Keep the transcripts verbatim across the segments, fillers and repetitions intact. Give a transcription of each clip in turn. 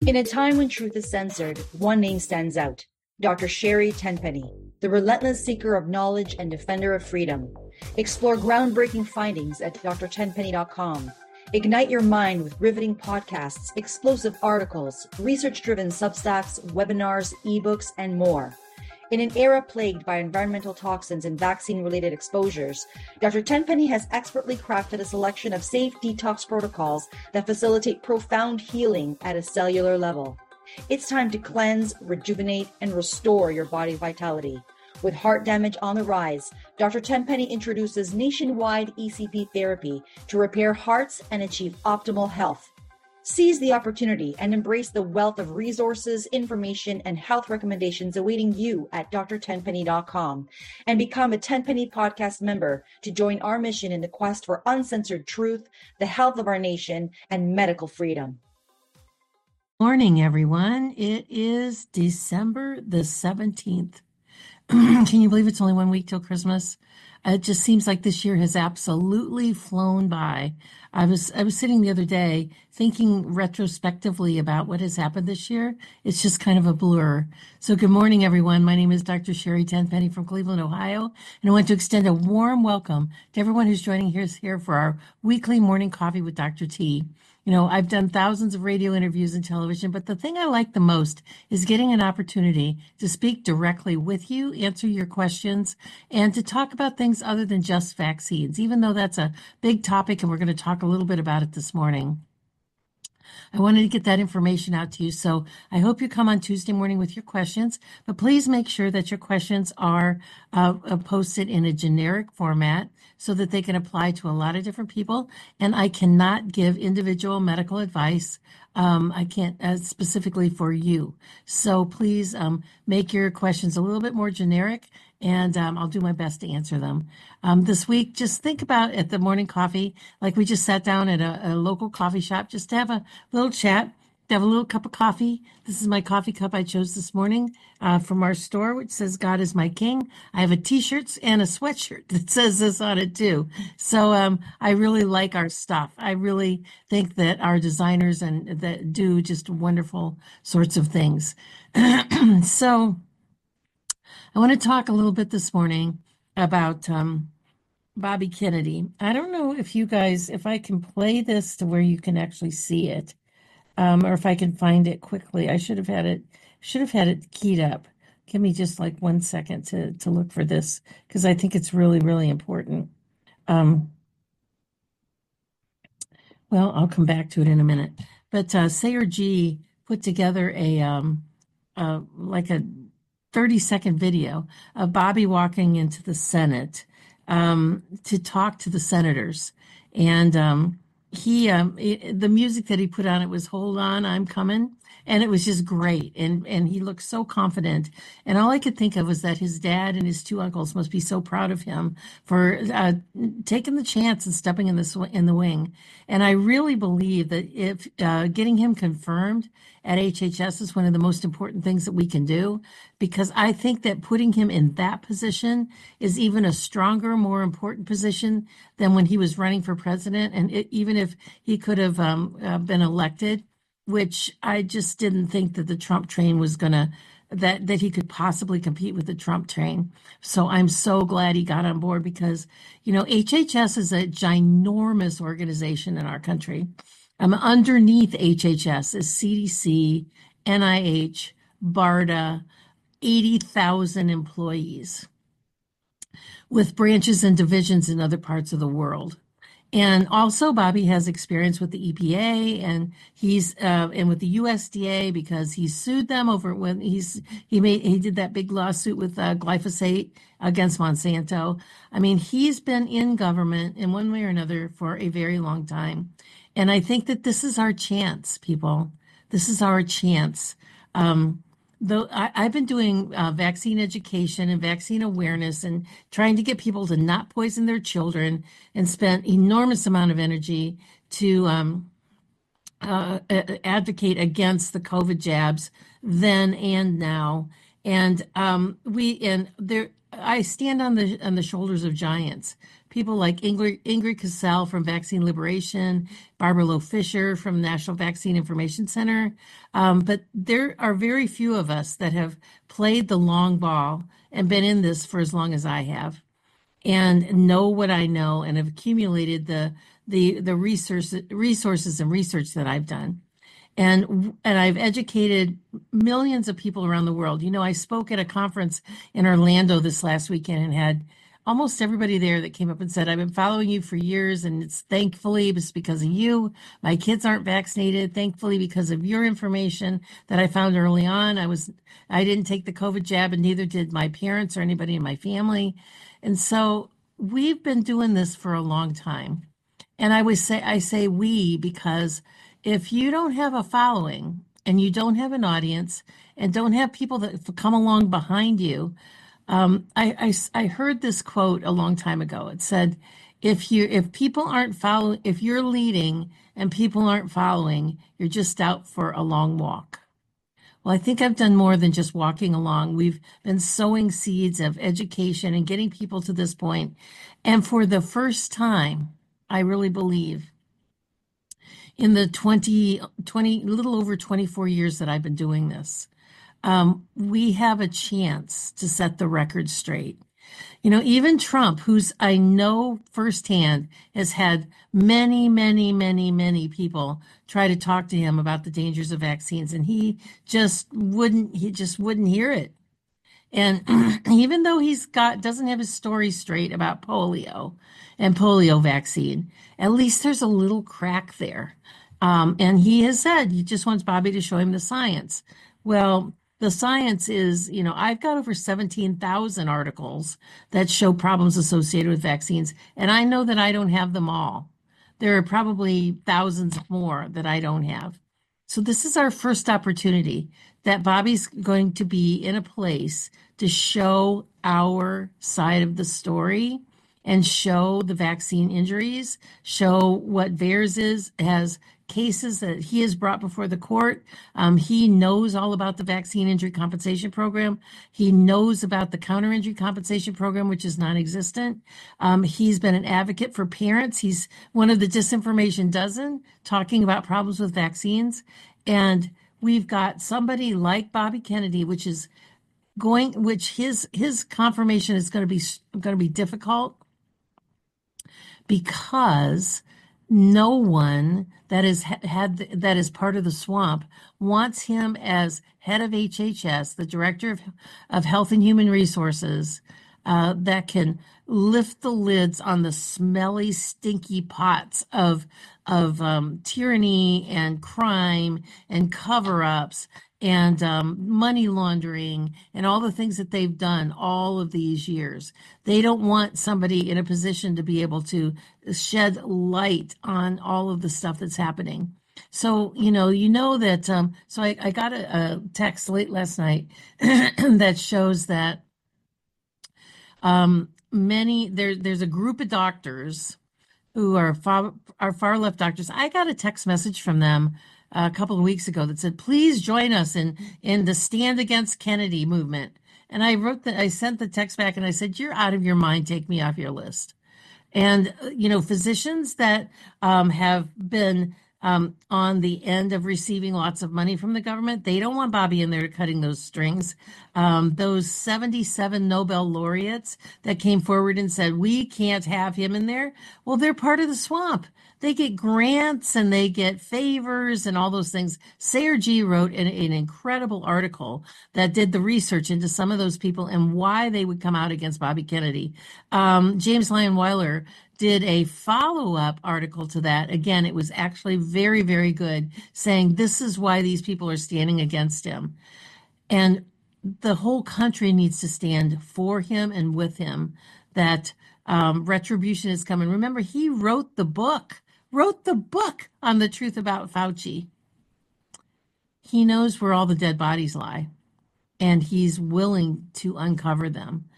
In a time when truth is censored, one name stands out: Doctor Sherry Tenpenny, the relentless seeker of knowledge and defender of freedom. Explore groundbreaking findings at d r tenpenny dot com. Ignite your mind with riveting podcasts, explosive articles, research-driven substacks, webinars, ebooks, and more. In an era plagued by environmental toxins and vaccine-related exposures, Doctor Tenpenny has expertly crafted a selection of safe detox protocols that facilitate profound healing at a cellular level. It's time to cleanse, rejuvenate, and restore your body's vitality. With heart damage on the rise, Doctor Tenpenny introduces nationwide E C P therapy to repair hearts and achieve optimal health. Seize the opportunity and embrace the wealth of resources, information, and health recommendations awaiting you at d r tenpenny dot com and become a Tenpenny Podcast member to join our mission in the quest for uncensored truth, the health of our nation, and medical freedom. Morning, everyone. It is December the seventeenth. Can you believe it's only one week till Christmas? It just seems like this year has absolutely flown by. I was I was sitting the other day thinking retrospectively about what has happened this year. It's just kind of a blur. So good morning, everyone. My name is Doctor Sherry Tenpenny from Cleveland, Ohio, and I want to extend a warm welcome to everyone who's joining us here for our weekly morning coffee with Doctor T. You know, I've done thousands of radio interviews and television, but the thing I like the most is getting an opportunity to speak directly with you, answer your questions, and to talk about things other than just vaccines, even though that's a big topic and we're going to talk a little bit about it this morning. I wanted to get that information out to you, so I hope you come on Tuesday morning with your questions, but please make sure that your questions are uh, posted in a generic format so that they can apply to a lot of different people, and I cannot give individual medical advice. Um, I can't uh, specifically for you. So please um, make your questions a little bit more generic, and um, I'll do my best to answer them. Um, this week, just think about at the morning coffee, like we just sat down at a, a local coffee shop just to have a little chat, to have a little cup of coffee. This is my coffee cup I chose this morning uh, from our store, which says God is my King. I have a t-shirt and a sweatshirt that says this on it too. So um, I really like our stuff. I really think that our designers and that do just wonderful sorts of things. So I want to talk a little bit this morning about um, Bobby Kennedy. I don't know if you guys, if I can play this to where you can actually see it, um, or if I can find it quickly. I should have had it, should have had it keyed up. Give me just like one second to to look for this because I think it's really, really important. Um, well, I'll come back to it in a minute. But uh, Sayer G put together a um, uh, like a thirty second video of Bobby walking into the Senate um, to talk to the senators. And um, he, um, it, the music that he put on it was Hold On, I'm Coming. And it was just great. And, and he looked so confident. And all I could think of was that his dad and his two uncles must be so proud of him for uh, taking the chance and stepping in the, sw- in the wing. And I really believe that if uh, getting him confirmed at H H S is one of the most important things that we can do, because I think that putting him in that position is even a stronger, more important position than when he was running for president. And it, even if he could have um, uh, been elected, which I just didn't think that the Trump train was going to, that, that he could possibly compete with the Trump train. So I'm so glad he got on board because, you know, H H S is a ginormous organization in our country. Um, underneath H H S is C D C, N I H, BARDA, eighty thousand employees with branches and divisions in other parts of the world. And also, Bobby has experience with the E P A and he's uh, and with the U S D A because he sued them over when he's he made he did that big lawsuit with uh, glyphosate against Monsanto. I mean, he's been in government in one way or another for a very long time, and I think that this is our chance, people. This is our chance. Um, Though I, I've been doing uh, vaccine education and vaccine awareness and trying to get people to not poison their children and spent enormous amount of energy to um, uh, advocate against the COVID jabs then and now. And um, we and there, I stand on the on the shoulders of giants people like Ingrid, Ingrid Cassell from Vaccine Liberation, Barbara Loe Fisher from National Vaccine Information Center. Um, but there are very few of us that have played the long ball and been in this for as long as I have, and know what I know and have accumulated the the the resource, resources and research that I've done. And and I've educated millions of people around the world. You know, I spoke at a conference in Orlando this last weekend and had almost everybody there that came up and said, I've been following you for years, and it's thankfully it's because of you. My kids aren't vaccinated. Thankfully, because of your information that I found early on. I was I didn't take the COVID jab, and neither did my parents or anybody in my family. And so we've been doing this for a long time. And I always say I say we because if you don't have a following and you don't have an audience and don't have people that come along behind you, um, I, I, I heard this quote a long time ago. It said, if you if people aren't following, if you're leading and people aren't following, you're just out for a long walk. Well, I think I've done more than just walking along. We've been sowing seeds of education and getting people to this point. And for the first time, I really believe, in the twenty, twenty, little over twenty-four years that I've been doing this, um, we have a chance to set the record straight. You know, even Trump, who's I know firsthand has had many, many, many, many people try to talk to him about the dangers of vaccines, and he just wouldn't, he just wouldn't hear it. And even though he's got, doesn't have his story straight about polio and polio vaccine, at least there's a little crack there. Um, and he has said he just wants Bobby to show him the science. Well, the science is, you know, I've got over seventeen thousand articles that show problems associated with vaccines, and I know that I don't have them all. There are probably thousands more that I don't have. So this is our first opportunity that Bobby's going to be in a place to show our side of the story and show the vaccine injuries, show what VAERS is, has cases that he has brought before the court. Um, he knows all about the Vaccine Injury Compensation Program. He knows about the Counter Injury Compensation Program, which is non-existent. Um, he's been an advocate for parents. He's one of the disinformation dozen talking about problems with vaccines. And we've got somebody like Bobby Kennedy, which is going, which his his confirmation is going to be going to be difficult, because no one that is had that is part of the swamp wants him as head of H H S, the director of, of Health and Human Resources, uh, that can lift the lids on the smelly, stinky pots of of um, tyranny and crime and cover-ups and um, money laundering and all the things that they've done all of these years. They don't want somebody in a position to be able to shed light on all of the stuff that's happening. So, you know, you know that, um, so I, I got a, a text late last night that shows that um, many, there, there's a group of doctors who are far, are far left doctors. I got a text message from them a couple of weeks ago that said, please join us in, in the Stand Against Kennedy movement. And I wrote that, I sent the text back and I said, you're out of your mind. Take me off your list. And, you know, physicians that um, have been um, on the end of receiving lots of money from the government, they don't want Bobby in there cutting those strings. Um, those seventy-seven Nobel laureates that came forward and said, we can't have him in there. Well, they're part of the swamp. They get grants and they get favors and all those things. Sayer Ji wrote an, an incredible article that did the research into some of those people and why they would come out against Bobby Kennedy. Um, James Lyon Weiler did a follow-up article to that. Again, it was actually very, very good, saying this is why these people are standing against him. And the whole country needs to stand for him and with him, that um, retribution is coming. Remember, he wrote the book, wrote the book on the truth about Fauci. He knows where all the dead bodies lie, and he's willing to uncover them.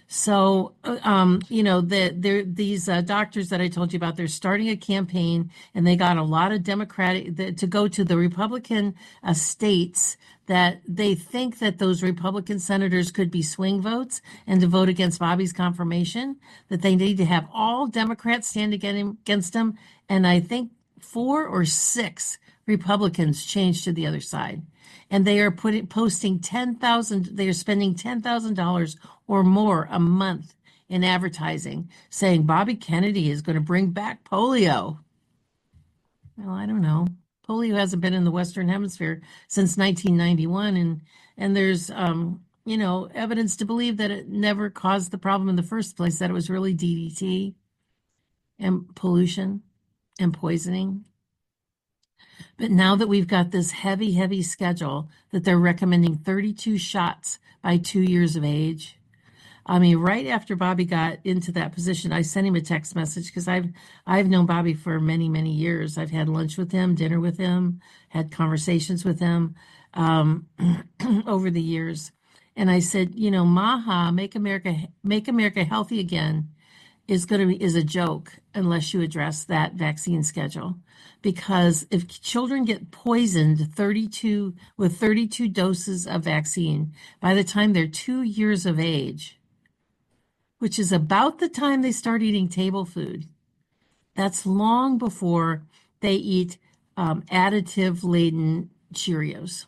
So, uh, um, you know, the, they're, these uh, doctors that I told you about, they're starting a campaign, and they got a lot of Democratic the, to go to the Republican uh, states that they think that those Republican senators could be swing votes and to vote against Bobby's confirmation, that they need to have all Democrats stand against him. And I think four or six Republicans changed to the other side. And they are putting posting ten thousand, they are spending ten thousand dollars or more a month in advertising saying Bobby Kennedy is going to bring back polio. Well, I don't know. Polio hasn't been in the Western Hemisphere since nineteen ninety-one, and and there's um, you know, evidence to believe that it never caused the problem in the first place, that it was really D D T and pollution and poisoning. But now that we've got this heavy, heavy schedule that they're recommending thirty-two shots by two years of age. I mean, right after Bobby got into that position, I sent him a text message because I've I've known Bobby for many, many years. I've had lunch with him, dinner with him, had conversations with him um, over the years. And I said, you know, Maha, make America make America healthy again, is going to be is a joke unless you address that vaccine schedule. Because if children get poisoned thirty-two with thirty-two doses of vaccine by the time they're two years of age, which is about the time they start eating table food, that's long before they eat um, additive-laden Cheerios.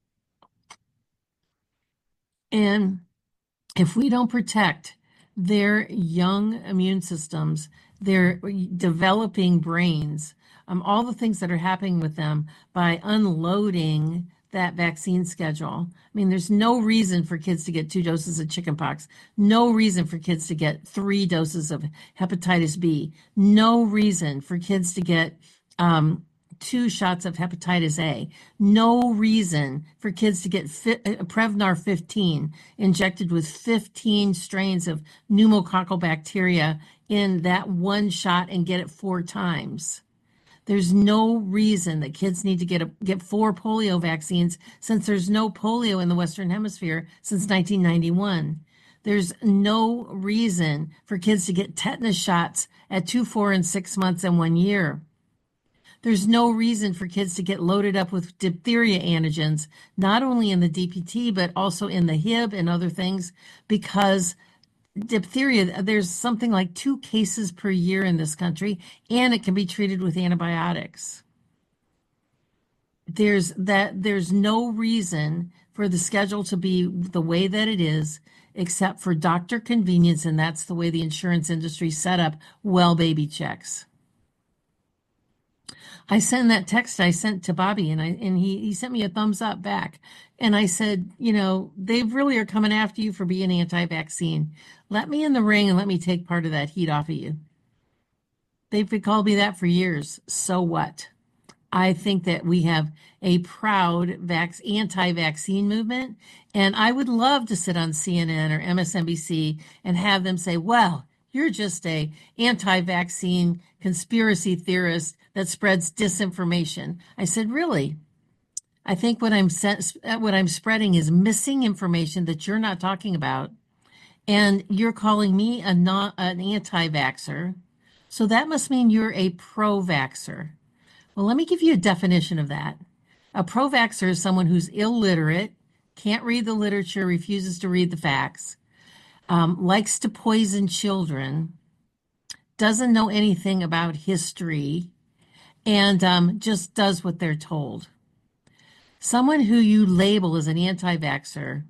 And if we don't protect their young immune systems, their developing brains, um, all the things that are happening with them by unloading that vaccine schedule. I mean, there's no reason for kids to get two doses of chickenpox, no reason for kids to get three doses of hepatitis B, no reason for kids to get um, two shots of hepatitis A, no reason for kids to get fit, uh, Prevnar fifteen injected with fifteen strains of pneumococcal bacteria in that one shot and get it four times. There's no reason that kids need to get a, get four polio vaccines, since there's no polio in the Western Hemisphere since nineteen ninety-one. There's no reason for kids to get tetanus shots at two, four, and six months and one year. There's no reason for kids to get loaded up with diphtheria antigens, not only in the D P T, but also in the Hib and other things, because diphtheria, there's something like two cases per year in this country, and it can be treated with antibiotics. There's that. There's no reason for the schedule to be the way that it is, except for doctor convenience, and that's the way the insurance industry set up well baby checks. I sent that text I sent to Bobby, and I and he, he sent me a thumbs up back. And I said, you know, they really are coming after you for being anti-vaccine. Let me in the ring and let me take part of that heat off of you. They've called me that for years. So what? I think that we have a proud vac- anti-vaccine movement, and I would love to sit on C N N or M S N B C and have them say, well, you're just a anti-vaccine conspiracy theorist that spreads disinformation. I said, really? I think what I'm what I'm spreading is missing information that you're not talking about, and you're calling me a non, an anti-vaxxer. So that must mean you're a pro-vaxxer. Well, let me give you a definition of that. A pro-vaxxer is someone who's illiterate, can't read the literature, refuses to read the facts, um, likes to poison children, doesn't know anything about history, and um, just does what they're told. Someone who you label as an anti-vaxxer,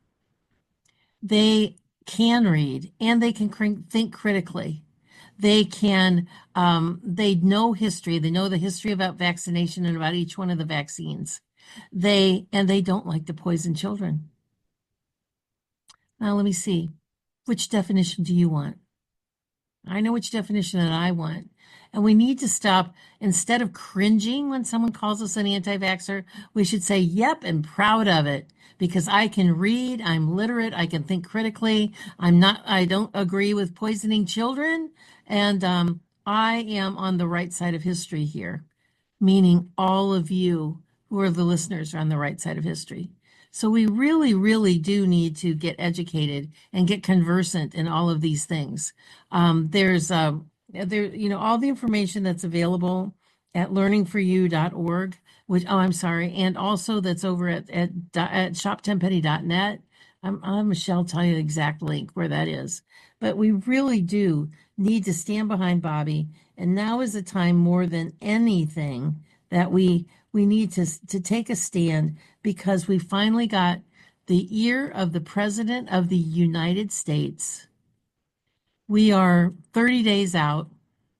they can read and they can cr- think critically. They can, um, they know history. They know the history about vaccination and about each one of the vaccines. They, and they don't like to poison children. Now, let me see. Which definition do you want? I know which definition that I want. And we need to stop, instead of cringing when someone calls us an anti-vaxxer, we should say, yep, and proud of it, because I can read, I'm literate, I can think critically, I'm not, I don't agree with poisoning children, and um, I am on the right side of history here, meaning all of you who are the listeners are on the right side of history. So we really, really do need to get educated and get conversant in all of these things. Um, there's um, there, you know, all the information that's available at learning for you dot org, which, oh, I'm sorry, and also that's over at at, at shop ten penny dot net. I'm, I'll have Michelle tell you the exact link where that is. But we really do need to stand behind Bobby, and now is the time more than anything that we we need to to take a stand, because we finally got the ear of the President of the United States. We are thirty days out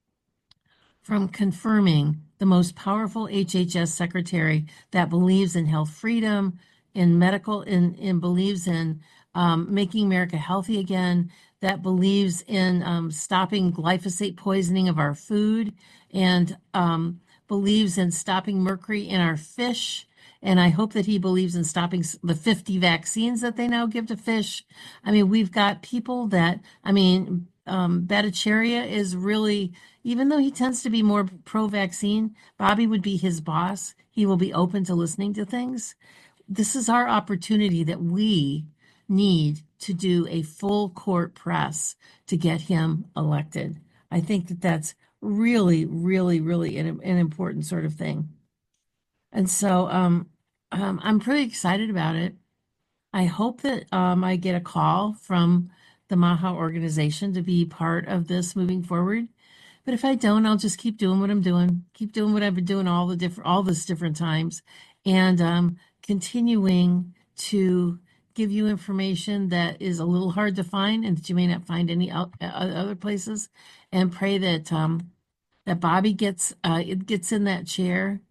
from confirming the most powerful H H S secretary that believes in health freedom, in medical, in, in believes in um, making America healthy again, that believes in um, stopping glyphosate poisoning of our food, and um, believes in stopping mercury in our fish. And I hope that he believes in stopping the fifty vaccines that they now give to fish. I mean, we've got people that, I mean, um, Bhattacharya is really, even though he tends to be more pro-vaccine, Bobby would be his boss. He will be open to listening to things. This is our opportunity that we need to do a full court press to get him elected. I think that that's really, really, really an, an important sort of thing. And so um, um, I'm pretty excited about it. I hope that um, I get a call from the MAHA organization to be part of this moving forward. But if I don't, I'll just keep doing what I'm doing, keep doing what I've been doing all the different, all this different times, and um, continuing to give you information that is a little hard to find and that you may not find any o- other places, and pray that um, that Bobby gets uh, it gets in that chair,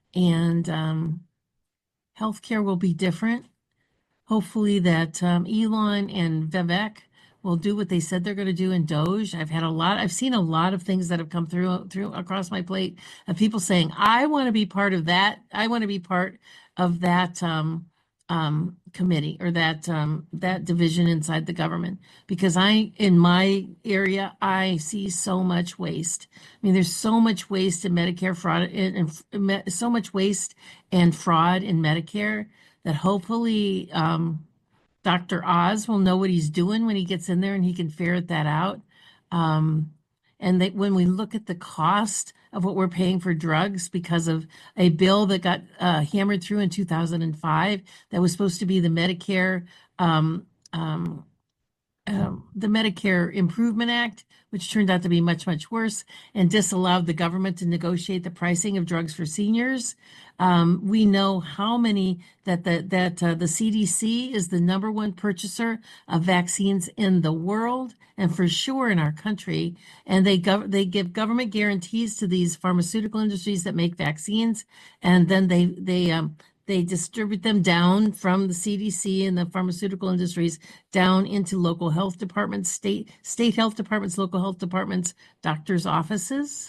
and um, healthcare will be different. Hopefully that um, Elon and Vivek will do what they said they're going to do in Doge. I've had a lot, I've seen a lot of things that have come through through across my plate of people saying, I want to be part of that. I want to be part of that um, um, committee, or that um, that division inside the government, because I, in my area, I see so much waste. I mean, there's so much waste in Medicare fraud, and, and so much waste and fraud in Medicare, that hopefully um, Doctor Oz will know what he's doing when he gets in there, and he can ferret that out. Um, and that when we look at the cost of what we're paying for drugs because of a bill that got uh, hammered through in two thousand five, that was supposed to be the Medicare um, um, um, the Medicare Improvement Act, which turned out to be much, much worse, and disallowed the government to negotiate the pricing of drugs for seniors. Um, we know how many that the, that uh, the C D C is the number one purchaser of vaccines in the world, and for sure in our country. And they gov- they give government guarantees to these pharmaceutical industries that make vaccines, and then they they um, they distribute them down from the C D C and the pharmaceutical industries down into local health departments, state state health departments, local health departments, doctors' offices,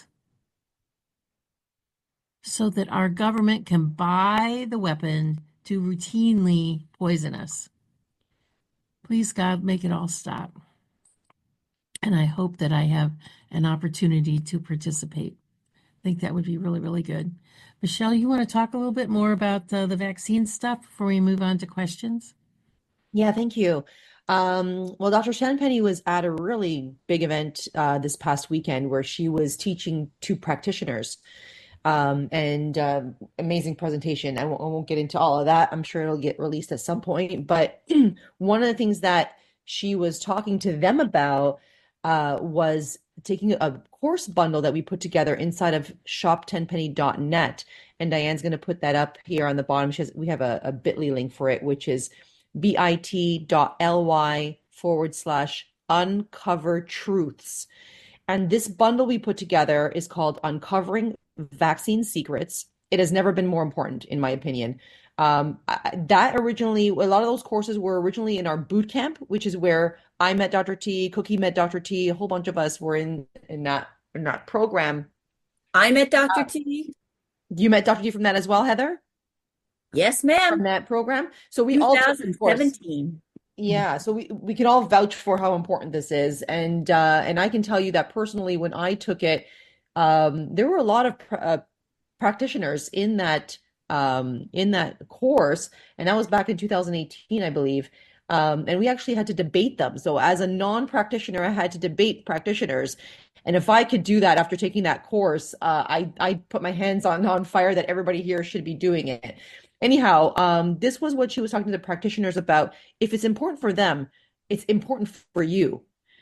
so that our government can buy the weapon to routinely poison us. Please, God, make it all stop. And I hope that I have an opportunity to participate. I think that would be really, really good. Michelle, you want to talk a little bit more about uh, the vaccine stuff before we move on to questions? Yeah, thank you. Um, well, Doctor Tenpenny was at a really big event uh, this past weekend where she was teaching to practitioners. Um, and uh, amazing presentation. I won't, I won't get into all of that. I'm sure it'll get released at some point. But one of the things that she was talking to them about uh, was taking a course bundle that we put together inside of shop ten penny dot net. And Diane's going to put that up here on the bottom. She has, we have a, a bit dot l y link for it, which is bit.ly forward slash uncover truths. And this bundle we put together is called Uncovering Vaccine Secrets. It has never been more important, in my opinion. Um, I, that originally, a lot of those courses were originally in our boot camp, which is where I met Doctor T, Cookie met Doctor T, a whole bunch of us were in in that in that program. I met Doctor T. You met Doctor T from that as well, Heather? Yes, From ma'am. that program. So we all took the course. twenty seventeen. Yeah, so we, we can all vouch for how important this is. And uh, and I can tell you that personally, when I took it, um, there were a lot of pr uh, practitioners in that um, in that course, and that was back in two thousand eighteen, I believe. Um, and we actually had to debate them. So as a non-practitioner, I had to debate practitioners. And if I could do that after taking that course, uh, I I put my hands on on fire that everybody here should be doing it. Anyhow, um, this was what she was talking to the practitioners about. If it's important for them, it's important for you.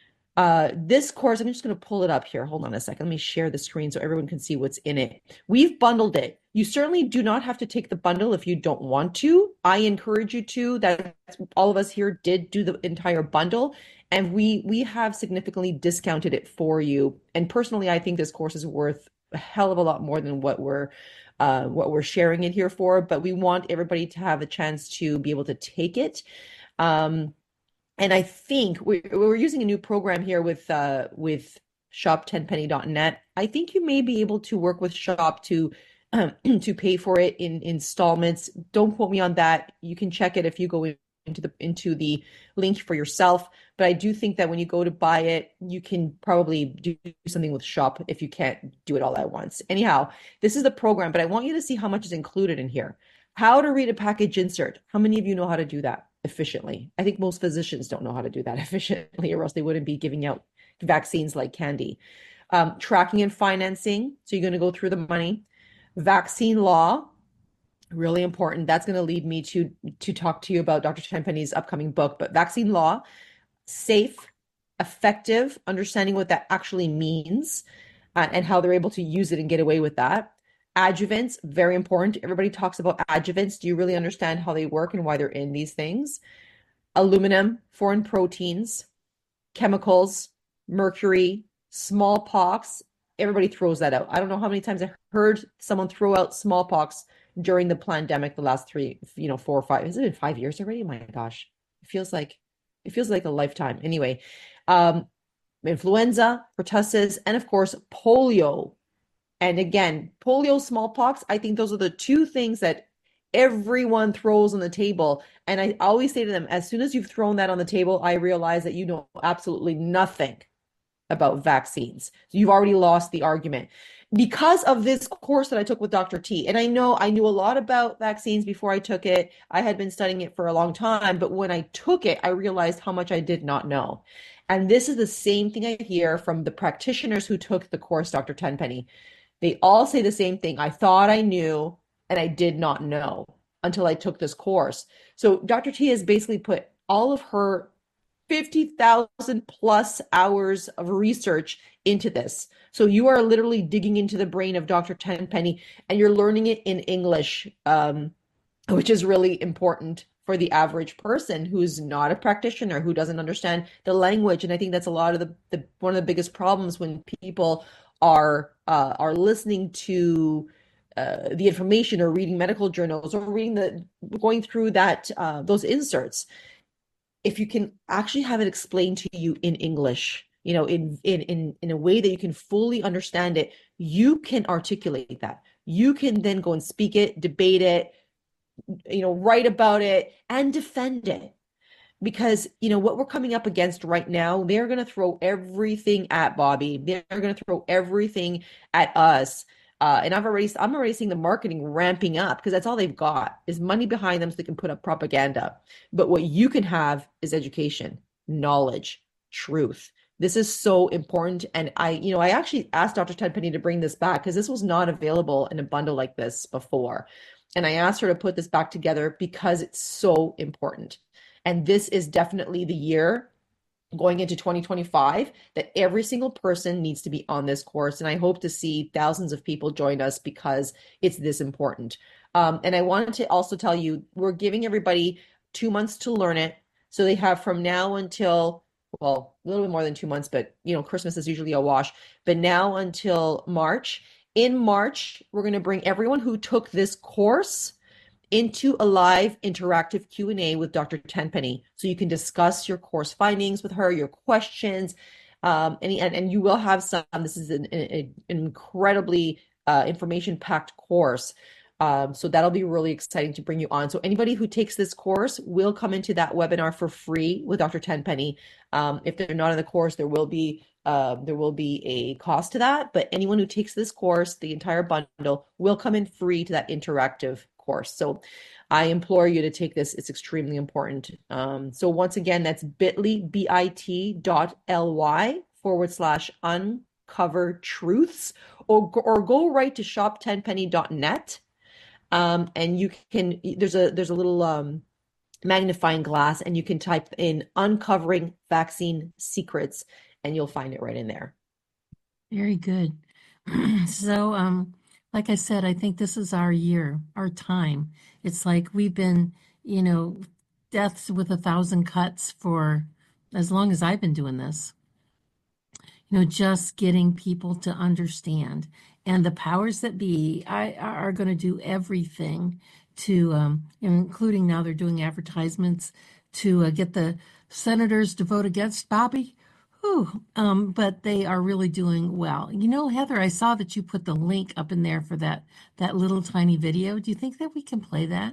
Uh, this course, I'm just going to pull it up here. Hold on a second. Let me share the screen so everyone can see what's in it. We've bundled it. You certainly do not have to take the bundle if you don't want to. I encourage you to. That all of us here did do the entire bundle, and we we have significantly discounted it for you. And personally, I think this course is worth a hell of a lot more than what we're uh, what we're sharing it here for. But we want everybody to have a chance to be able to take it. Um, And I think we, we're using a new program here with uh, with shop ten penny dot net. I think you may be able to work with Shop to um, to pay for it in installments. Don't quote me on that. You can check it if you go into the into the link for yourself. But I do think that when you go to buy it, you can probably do something with Shop if you can't do it all at once. Anyhow, this is the program, but I want you to see how much is included in here. How to read a package insert. How many of you know how to do that efficiently? I think most physicians don't know how to do that efficiently, or else they wouldn't be giving out vaccines like candy. Um, tracking and financing. So you're going to go through the money. Vaccine law, really important. That's going to lead me to, to talk to you about Doctor Tenpenny's upcoming book. But vaccine law, safe, effective, understanding what that actually means uh, and how they're able to use it and get away with that. Adjuvants, very important. Everybody talks about adjuvants. Do you really understand how they work and why they're in these things? Aluminum, foreign proteins, chemicals, mercury, smallpox. Everybody throws that out. I don't know how many times I heard someone throw out smallpox during the pandemic the last three, you know, four or five. Has it been five years already? Oh my gosh. It feels like it feels like a lifetime. Anyway, um, influenza, pertussis, and of course, polio. And again, polio, smallpox, I think those are the two things that everyone throws on the table. And I always say to them, as soon as you've thrown that on the table, I realize that you know absolutely nothing about vaccines. So you've already lost the argument. Because of this course that I took with Doctor T, and I know I knew a lot about vaccines before I took it. I had been studying it for a long time, but when I took it, I realized how much I did not know. And this is the same thing I hear from the practitioners who took the course, Doctor Tenpenny. They all say the same thing. I thought I knew, and I did not know until I took this course. So Doctor T has basically put all of her fifty thousand plus hours of research into this. So you are literally digging into the brain of Doctor Tenpenny, and you're learning it in English, um, which is really important for the average person who's not a practitioner, who doesn't understand the language. And I think that's a lot of the, the one of the biggest problems when people are uh, are listening to uh, the information or reading medical journals or reading the going through that uh, those inserts. If you can actually have it explained to you in English, you know, in in in in a way that you can fully understand it, you can articulate that. You can then go and speak it, debate it, you know, write about it and defend it. Because, you know, what we're coming up against right now, they're going to throw everything at Bobby. They're going to throw everything at us. Uh, and I've already, I'm already seeing the marketing ramping up because that's all they've got is money behind them so they can put up propaganda. But what you can have is education, knowledge, truth. This is so important. And I, you know, I actually asked Doctor Tenpenny to bring this back because this was not available in a bundle like this before. And I asked her to put this back together because it's so important. And this is definitely the year going into twenty twenty-five that every single person needs to be on this course. And I hope to see thousands of people join us because it's this important. Um, and I wanted to also tell you, we're giving everybody two months to learn it. So they have from now until, well, a little bit more than two months, but you know, Christmas is usually a wash, but now until March. In March, we're going to bring everyone who took this course into a live interactive Q and A with Doctor Tenpenny. So you can discuss your course findings with her, your questions, um, and, and, and you will have some. This is an, an, an incredibly uh, information-packed course. Um, so that'll be really exciting to bring you on. So anybody who takes this course will come into that webinar for free with Doctor Tenpenny. Um, if they're not in the course, there will be uh, there will be a cost to that. But anyone who takes this course, the entire bundle, will come in free to that interactive course. So I implore you to take this. It's extremely important. Um, so once again, that's bit.ly, B-I-T dot L-Y forward slash uncover truths, or, or go right to shop ten penny dot net. Um, and you can, there's a, there's a little, um, magnifying glass, and you can type in uncovering vaccine secrets, and you'll find it right in there. Very good. So, um, like I said, I think this is our year, our time. It's like we've been, you know, deaths with a thousand cuts for as long as I've been doing this. You know, just getting people to understand. And the powers that be I, are going to do everything to, um, including now they're doing advertisements to uh, get the senators to vote against Bobby. Whew. Um, but they are really doing well. You know, Heather, I saw that you put the link up in there for that that little tiny video. Do you think that we can play that?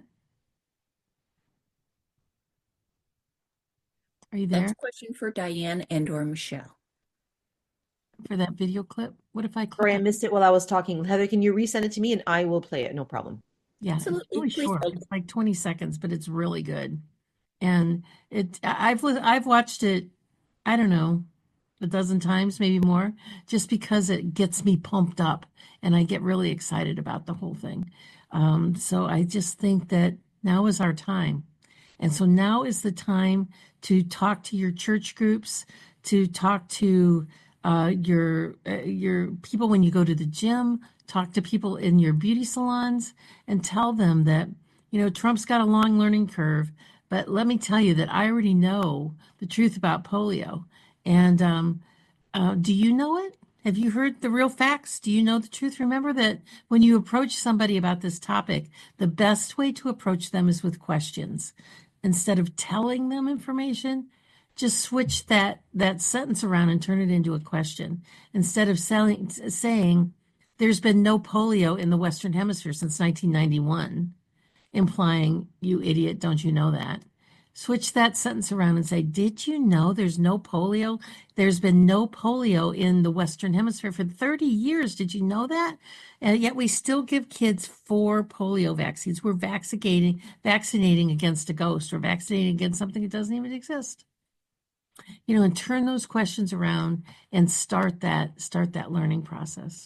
Are you That's there a question for Diane and or Michelle. for that video clip? What if I click Sorry, I on- missed it while I was talking. Heather, can you resend it to me and I will play it? No problem. Yeah, it's Absolutely. really Please short. hold. It's like twenty seconds, but it's really good. And it, I- I've li- I've watched it, I don't know, a dozen times, maybe more, just because it gets me pumped up and I get really excited about the whole thing. Um, so I just think that now is our time. And so now is the time to talk to your church groups, to talk to uh, your uh, your people when you go to the gym, talk to people in your beauty salons, and tell them that, you know, Trump's got a long learning curve, but let me tell you that I already know the truth about polio. And um, uh, do you know it? Have you heard the real facts? Do you know the truth? Remember that when you approach somebody about this topic, the best way to approach them is with questions. Instead of telling them information, just switch that that sentence around and turn it into a question. Instead of selling, saying, there's been no polio in the Western Hemisphere since nineteen ninety-one, implying, you idiot, don't you know that? Switch that sentence around and say, did you know there's no polio? There's been no polio in the Western Hemisphere for thirty years. Did you know that? And yet we still give kids four polio vaccines. We're vaccinating, vaccinating against a ghost. We're vaccinating against something that doesn't even exist. You know, and turn those questions around and start that, start that learning process.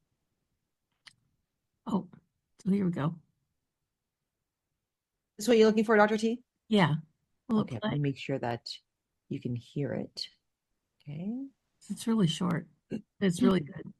Oh, so here we go. This is what you're looking for, Doctor T? Yeah. Will it Okay, play? let me make sure that you can hear it. Okay. It's really short. It's really good.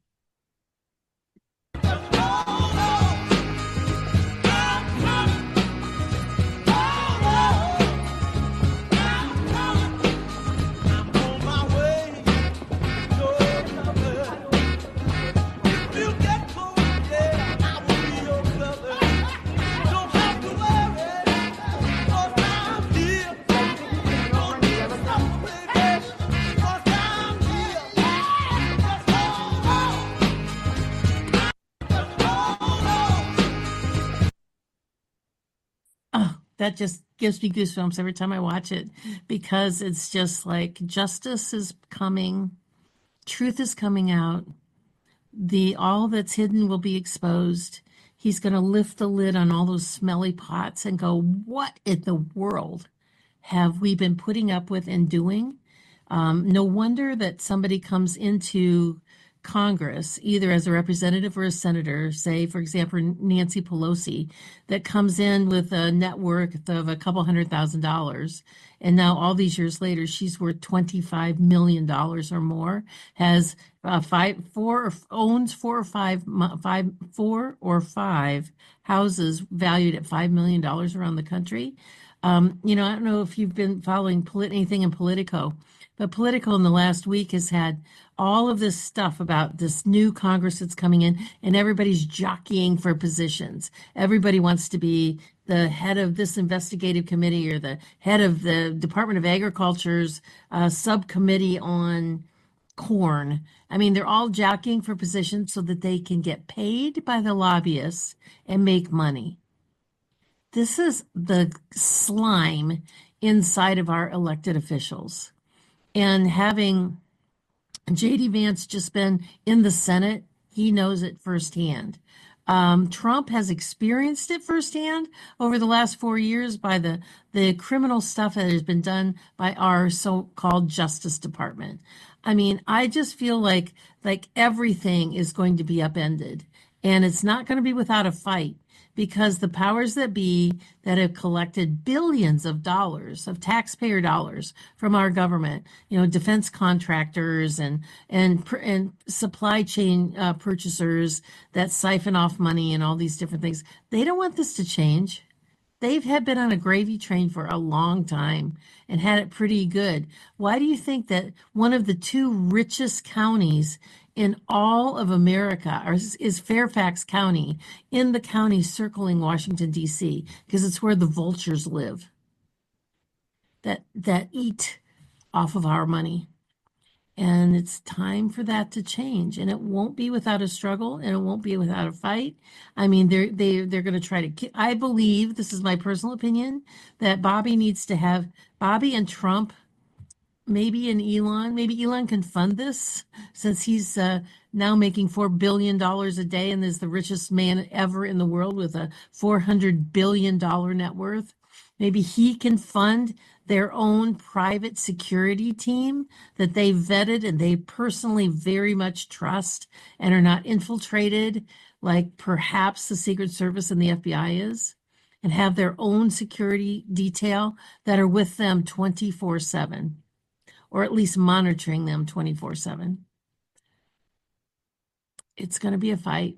Oh, that just gives me goosebumps every time I watch it because it's just like justice is coming, truth is coming out, the all that's hidden will be exposed. He's going to lift the lid on all those smelly pots and go, what in the world have we been putting up with and doing? Um, no wonder that somebody comes into Congress, either as a representative or a senator, say, for example, Nancy Pelosi, that comes in with a net worth of a couple hundred thousand dollars. And now, all these years later, she's worth twenty-five million dollars or more, has uh, five, four, or owns four or five, five, four or five houses valued at five million dollars around the country. Um, you know, I don't know if you've been following polit- anything in Politico, but Politico in the last week has had all of this stuff about this new Congress that's coming in, and everybody's jockeying for positions. Everybody wants to be the head of this investigative committee or the head of the Department of Agriculture's uh, subcommittee on corn. I mean, they're all jockeying for positions so that they can get paid by the lobbyists and make money. This is the slime inside of our elected officials. And having J D Vance just been in the Senate, he knows it firsthand. Um, Trump has experienced it firsthand over the last four years by the, the criminal stuff that has been done by our so-called Justice Department. I mean, I just feel like like everything is going to be upended, and it's not going to be without a fight because the powers that be that have collected billions of dollars of taxpayer dollars from our government, you know, defense contractors and and and supply chain uh, purchasers that siphon off money and all these different things, they don't want this to change. They've had been on a gravy train for a long time and had it pretty good. Why do you think that one of the two richest counties in all of America is, is Fairfax County, in the county circling Washington, D C, because it's where the vultures live that that eat off of our money. And it's time for that to change. And it won't be without a struggle, and it won't be without a fight. I mean, they're they they're going to try to. ki- I believe, this is my personal opinion, that Bobby needs to have Bobby and Trump, maybe and Elon. Maybe Elon can fund this since he's uh, now making four billion dollars a day and is the richest man ever in the world with a four hundred billion dollar net worth. Maybe he can fund their own private security team that they vetted and they personally very much trust and are not infiltrated like perhaps the Secret Service and the F B I is, and have their own security detail that are with them twenty-four seven, or at least monitoring them twenty-four seven. It's going to be a fight,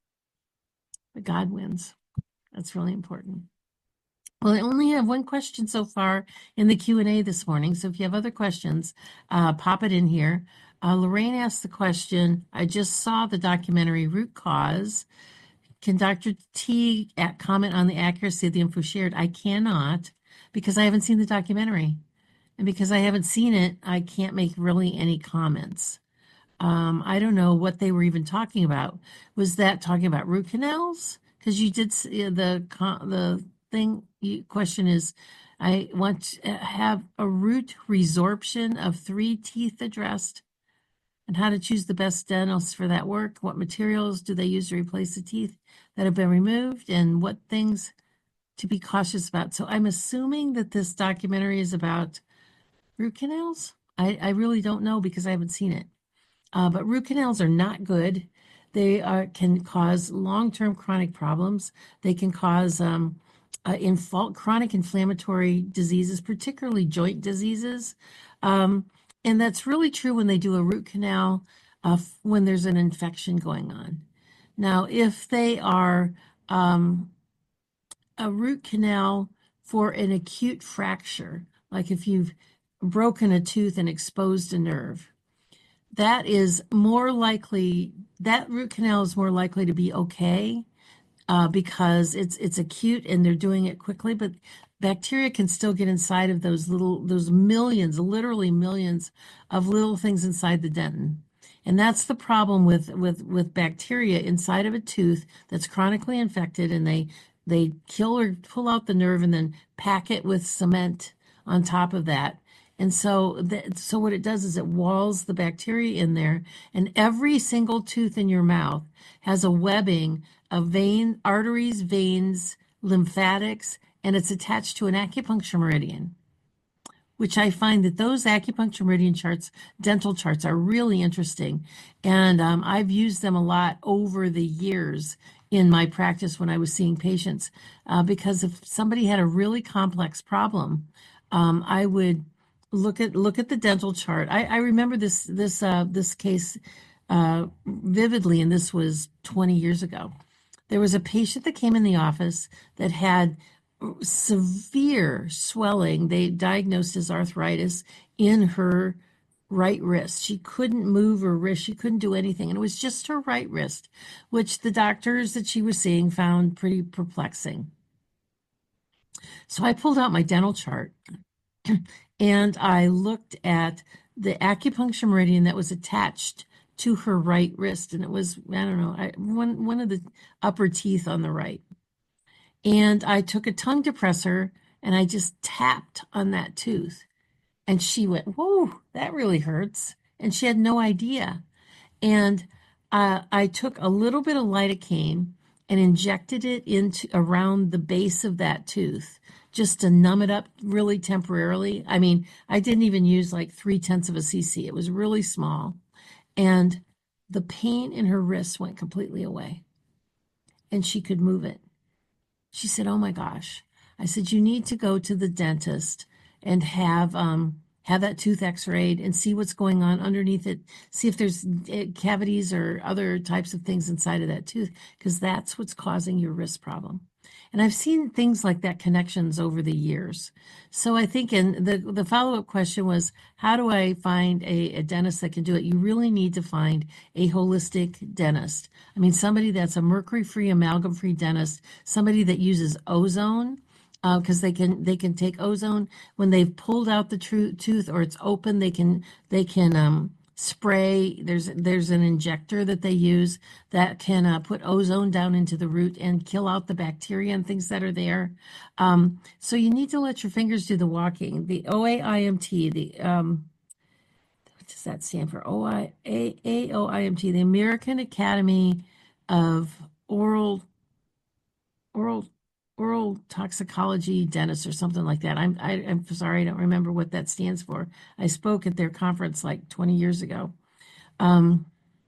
but God wins. That's really important. Well, I only have one question so far in the Q and A this morning, so if you have other questions, uh, pop it in here. Uh, Lorraine asked the question, I just saw the documentary Root Cause. Can Doctor T at comment on the accuracy of the info shared? I cannot, because I haven't seen the documentary. And because I haven't seen it, I can't make really any comments. Um, I don't know what they were even talking about. Was that talking about root canals? Because you did s- uh, the co- the thing. You, question is, I want to have a root resorption of three teeth addressed, and how to choose the best dentist for that work. What materials do they use to replace the teeth that have been removed, and what things to be cautious about? So I'm assuming that this documentary is about root canals. I, I really don't know because I haven't seen it. Uh, but root canals are not good. They are, can cause long-term chronic problems. They can cause um, uh, infl- chronic inflammatory diseases, particularly joint diseases. Um, and that's really true when they do a root canal uh, f- when there's an infection going on. Now, if they are um, a root canal for an acute fracture, like if you've broken a tooth and exposed a nerve, that is more likely, that root canal is more likely to be okay uh, because it's it's acute and they're doing it quickly, but bacteria can still get inside of those little, those millions, literally millions of little things inside the dentin. And that's the problem with with with bacteria inside of a tooth that's chronically infected, and they they kill or pull out the nerve and then pack it with cement on top of that. And so that, so what it does is it walls the bacteria in there, and every single tooth in your mouth has a webbing of vein, arteries, veins, lymphatics, and it's attached to an acupuncture meridian, which I find that those acupuncture meridian charts, dental charts, are really interesting. And um, I've used them a lot over the years in my practice when I was seeing patients, uh, because if somebody had a really complex problem, um, I would look at look at the dental chart. I, I remember this this uh, this case uh, vividly, and this was twenty years ago. There was a patient that came in the office that had severe swelling. They diagnosed as arthritis in her right wrist. She couldn't move her wrist. She couldn't do anything. And it was just her right wrist, which the doctors that she was seeing found pretty perplexing. So I pulled out my dental chart and I looked at the acupuncture meridian that was attached to her right wrist. And it was, I don't know, I, one, one of the upper teeth on the right. And I took a tongue depressor and I just tapped on that tooth. And she went, whoa, that really hurts. And she had no idea. And uh, I took a little bit of lidocaine and injected it into around the base of that tooth just to numb it up really temporarily. I mean, I didn't even use like three tenths of a cc. It was really small. And the pain in her wrist went completely away and she could move it. She said, "Oh my gosh." I said, "You need to go to the dentist and have um, have that tooth x-rayed and see what's going on underneath it. See if there's cavities or other types of things inside of that tooth, because that's what's causing your wrist problem." And I've seen things like that, connections over the years. So I think, and the, the follow-up question was, how do I find a, a dentist that can do it? You really need to find a holistic dentist. I mean, somebody that's a mercury-free, amalgam-free dentist, somebody that uses ozone, because uh, they can they can take ozone when they've pulled out the tru- tooth or it's open. They can they can um, spray. There's there's an injector that they use that can uh, put ozone down into the root and kill out the bacteria and things that are there. Um, so you need to let your fingers do the walking. The O A I M T, the um, what does that stand for? O I A O I M T, the American Academy of Oral Oral Oral Toxicology Dentist or something like that. I'm I, I'm sorry, I don't remember what that stands for. I spoke at their conference like twenty years ago. Um,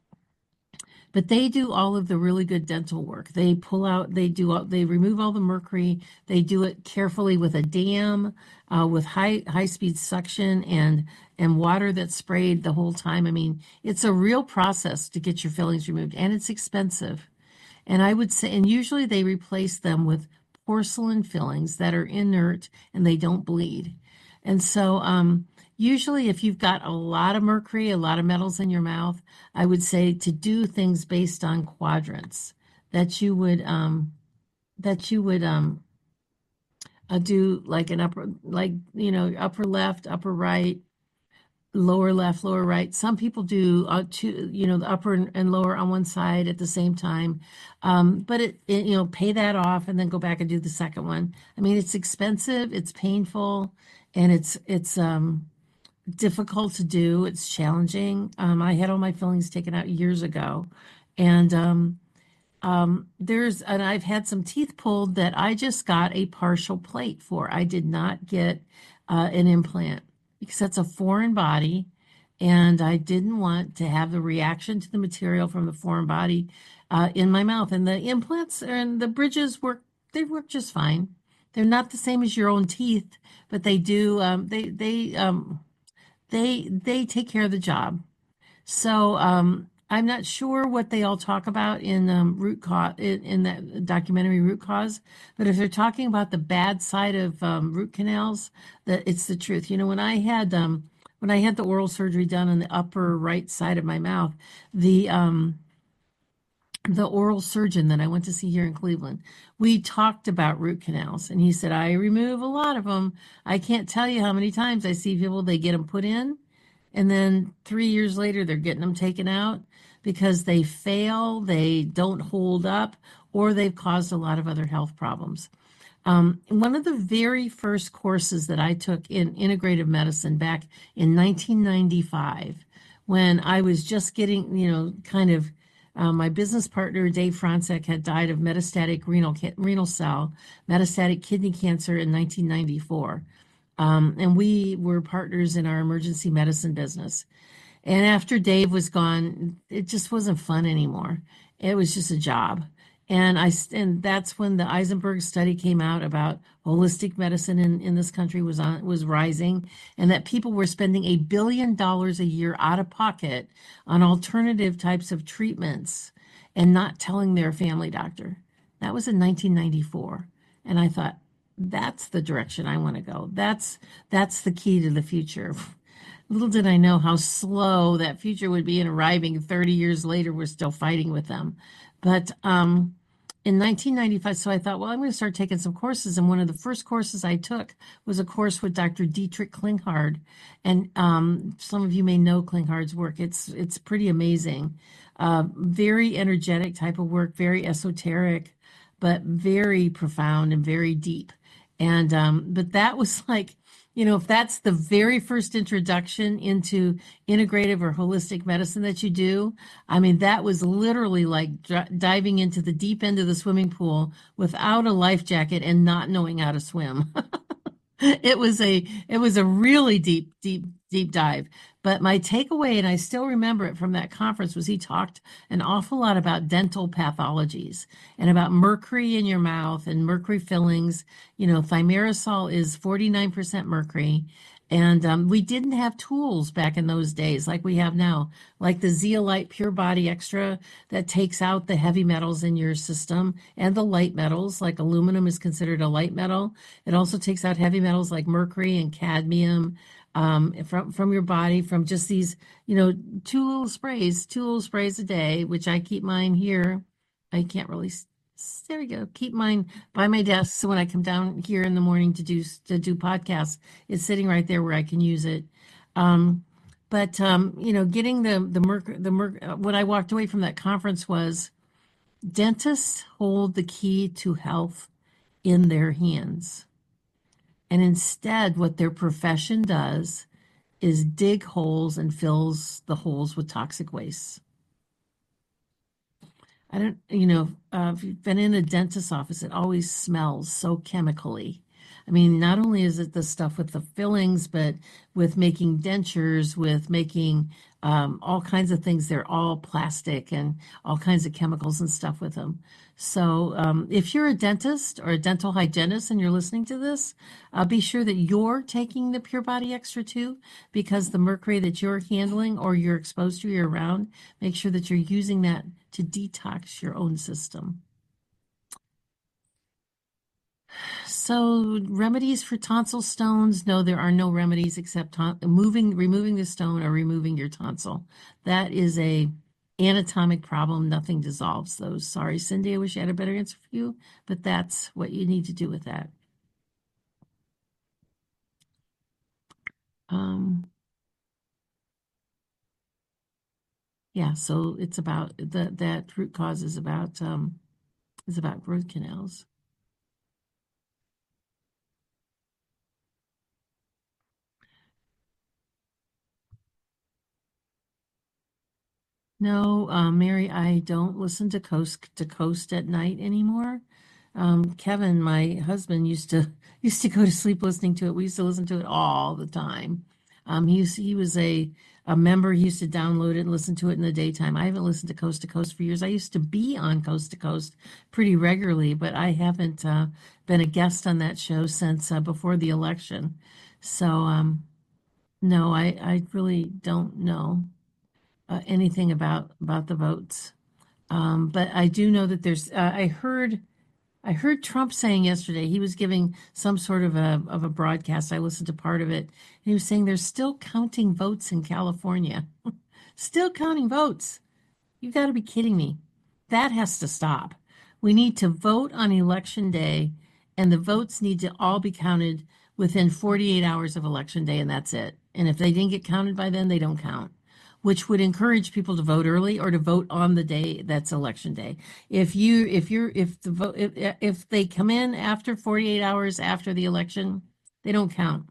but they do all of the really good dental work. They pull out, they do, all, they remove all the mercury. They do it carefully with a dam, uh, with high high speed suction and and water that's sprayed the whole time. I mean, it's a real process to get your fillings removed, and it's expensive. And I would say, and usually they replace them with porcelain fillings that are inert and they don't bleed. And so um, usually if you've got a lot of mercury, a lot of metals in your mouth, I would say to do things based on quadrants, that you would um, that you would um, uh, do like an upper, like, you know, upper left, upper right, lower left, lower right. Some people do uh, two, you know, the upper and lower on one side at the same time. Um, but it, it, you know, pay that off and then go back and do the second one. I mean, it's expensive, it's painful, and it's it's um, difficult to do. It's challenging. Um, I had all my fillings taken out years ago, and um, um, there's and I've had some teeth pulled that I just got a partial plate for. I did not get uh, an implant, because that's a foreign body, and I didn't want to have the reaction to the material from the foreign body uh, in my mouth. And the implants and the bridges work, they work just fine. They're not the same as your own teeth, but they do, um, they, they, um, they, they take care of the job. So um, I'm not sure what they all talk about in um, root cause in, in that documentary Root Cause, but if they're talking about the bad side of um, root canals, that it's the truth. You know, when I had um, when I had the oral surgery done on the upper right side of my mouth, the um, the oral surgeon that I went to see here in Cleveland, we talked about root canals, and he said, "I remove a lot of them. I can't tell you how many times I see people, they get them put in, and then three years later, they're getting them taken out because they fail, they don't hold up, or they've caused a lot of other health problems." Um, one of the very first courses that I took in integrative medicine back in nineteen ninety-five, when I was just getting, you know, kind of, uh, my business partner, Dave Franczek, had died of metastatic renal, renal cell, metastatic kidney cancer in nineteen ninety-four. Um, and we were partners in our emergency medicine business. And after Dave was gone, it just wasn't fun anymore. It was just a job. And I and that's when the Eisenberg study came out about holistic medicine in, in this country was on was rising, and that people were spending a billion dollars a year out of pocket on alternative types of treatments and not telling their family doctor. That was in nineteen ninety-four. And I thought, that's the direction I want to go. That's that's the key to the future. Little did I know how slow that future would be in arriving. thirty years later, we're still fighting with them. But um, in nineteen ninety-five, so I thought, well, I'm going to start taking some courses. And one of the first courses I took was a course with Doctor Dietrich Klinghardt. And um, some of you may know Klinghardt's work. It's it's pretty amazing. Uh, very energetic type of work, very esoteric, but very profound and very deep. And um, but that was like you know, if that's the very first introduction into integrative or holistic medicine that you do, I mean, that was literally like dr- diving into the deep end of the swimming pool without a life jacket and not knowing how to swim. It was a it was a really deep, deep, deep dive. But my takeaway, and I still remember it from that conference, was he talked an awful lot about dental pathologies and about mercury in your mouth and mercury fillings. You know, thimerosal is forty-nine percent mercury. And um, we didn't have tools back in those days like we have now, like the Zeolite Pure Body Extra that takes out the heavy metals in your system and the light metals, like aluminum is considered a light metal. It also takes out heavy metals like mercury and cadmium um, from from your body from just these, you know, two little sprays, two little sprays a day, which I keep mine here. I can't really. s- There we go. Keep mine by my desk, so when I come down here in the morning to do to do podcasts, it's sitting right there where I can use it. Um, but um, you know, getting the the merc the merc. uh, What I walked away from that conference was dentists hold the key to health in their hands. And instead, what their profession does is dig holes and fills the holes with toxic waste. I don't, you know, uh, if you've been in a dentist's office, it always smells so chemically. I mean, not only is it the stuff with the fillings, but with making dentures, with making um, all kinds of things. They're all plastic and all kinds of chemicals and stuff with them. So, um, if you're a dentist or a dental hygienist and you're listening to this, uh, be sure that you're taking the Pure Body Extra too, because the mercury that you're handling or you're exposed to, you're around, make sure that you're using that to detox your own system. So, remedies for tonsil stones? No, there are no remedies except ton- moving, removing the stone or removing your tonsil. That is a anatomic problem. Nothing dissolves those. Sorry, Cindy. I wish I had a better answer for you, but that's what you need to do with that. Um, yeah. So it's about that. That root cause is about um, is about root canals. No, um, Mary, I don't listen to Coast to Coast at night anymore. Um, Kevin, my husband, used to used to go to sleep listening to it. We used to listen to it all the time. Um, he used, he was a a member. He used to download it and listen to it in the daytime. I haven't listened to Coast to Coast for years. I used to be on Coast to Coast pretty regularly, but I haven't uh, been a guest on that show since uh, before the election. So, um, no, I I really don't know uh, anything about about the votes. Um, but I do know that there's. Uh, I heard. I heard Trump saying yesterday he was giving some sort of a of a broadcast. I listened to part of it, and he was saying they're still counting votes in California. Still counting votes. You've got to be kidding me. That has to stop. We need to vote on election day, and the votes need to all be counted within forty-eight hours of election day, and that's it. And if they didn't get counted by then, they don't count, which would encourage people to vote early or to vote on the day that's election day. If you if you're if the vote if, if they come in after forty-eight hours after the election, they don't count.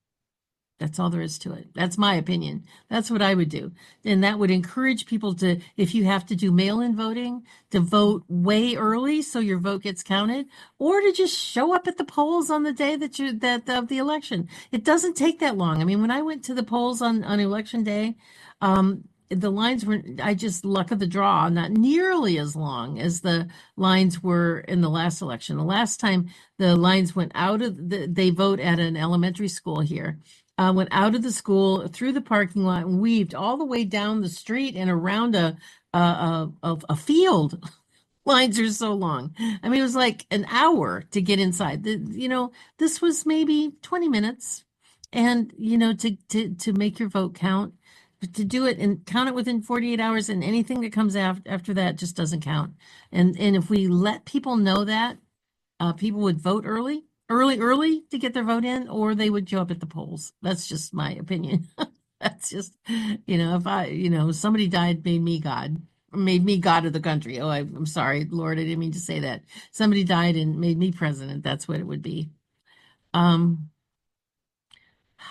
That's all there is to it. That's my opinion. That's what I would do. And that would encourage people to, if you have to do mail-in voting, to vote way early so your vote gets counted, or to just show up at the polls on the day that you that of the election. It doesn't take that long. I mean, when I went to the polls on on election day, um, the lines were, I just luck of the draw, not nearly as long as the lines were in the last election. The last time the lines went out of the, they vote at an elementary school here, uh, went out of the school through the parking lot and weaved all the way down the street and around a a, a, a a field. Lines are so long. I mean, it was like an hour to get inside. The, you know, this was maybe twenty minutes, and you know, to to to make your vote count, but to do it and count it within forty-eight hours, and anything that comes after after that just doesn't count. And and if we let people know that, uh, people would vote early, early, early to get their vote in, or they would show up at the polls. That's just my opinion. That's just, you know, if I, you know, somebody died, made me God, made me God of the country. Oh, I, I'm sorry, Lord, I didn't mean to say that. Somebody died and made me president. That's what it would be. Um,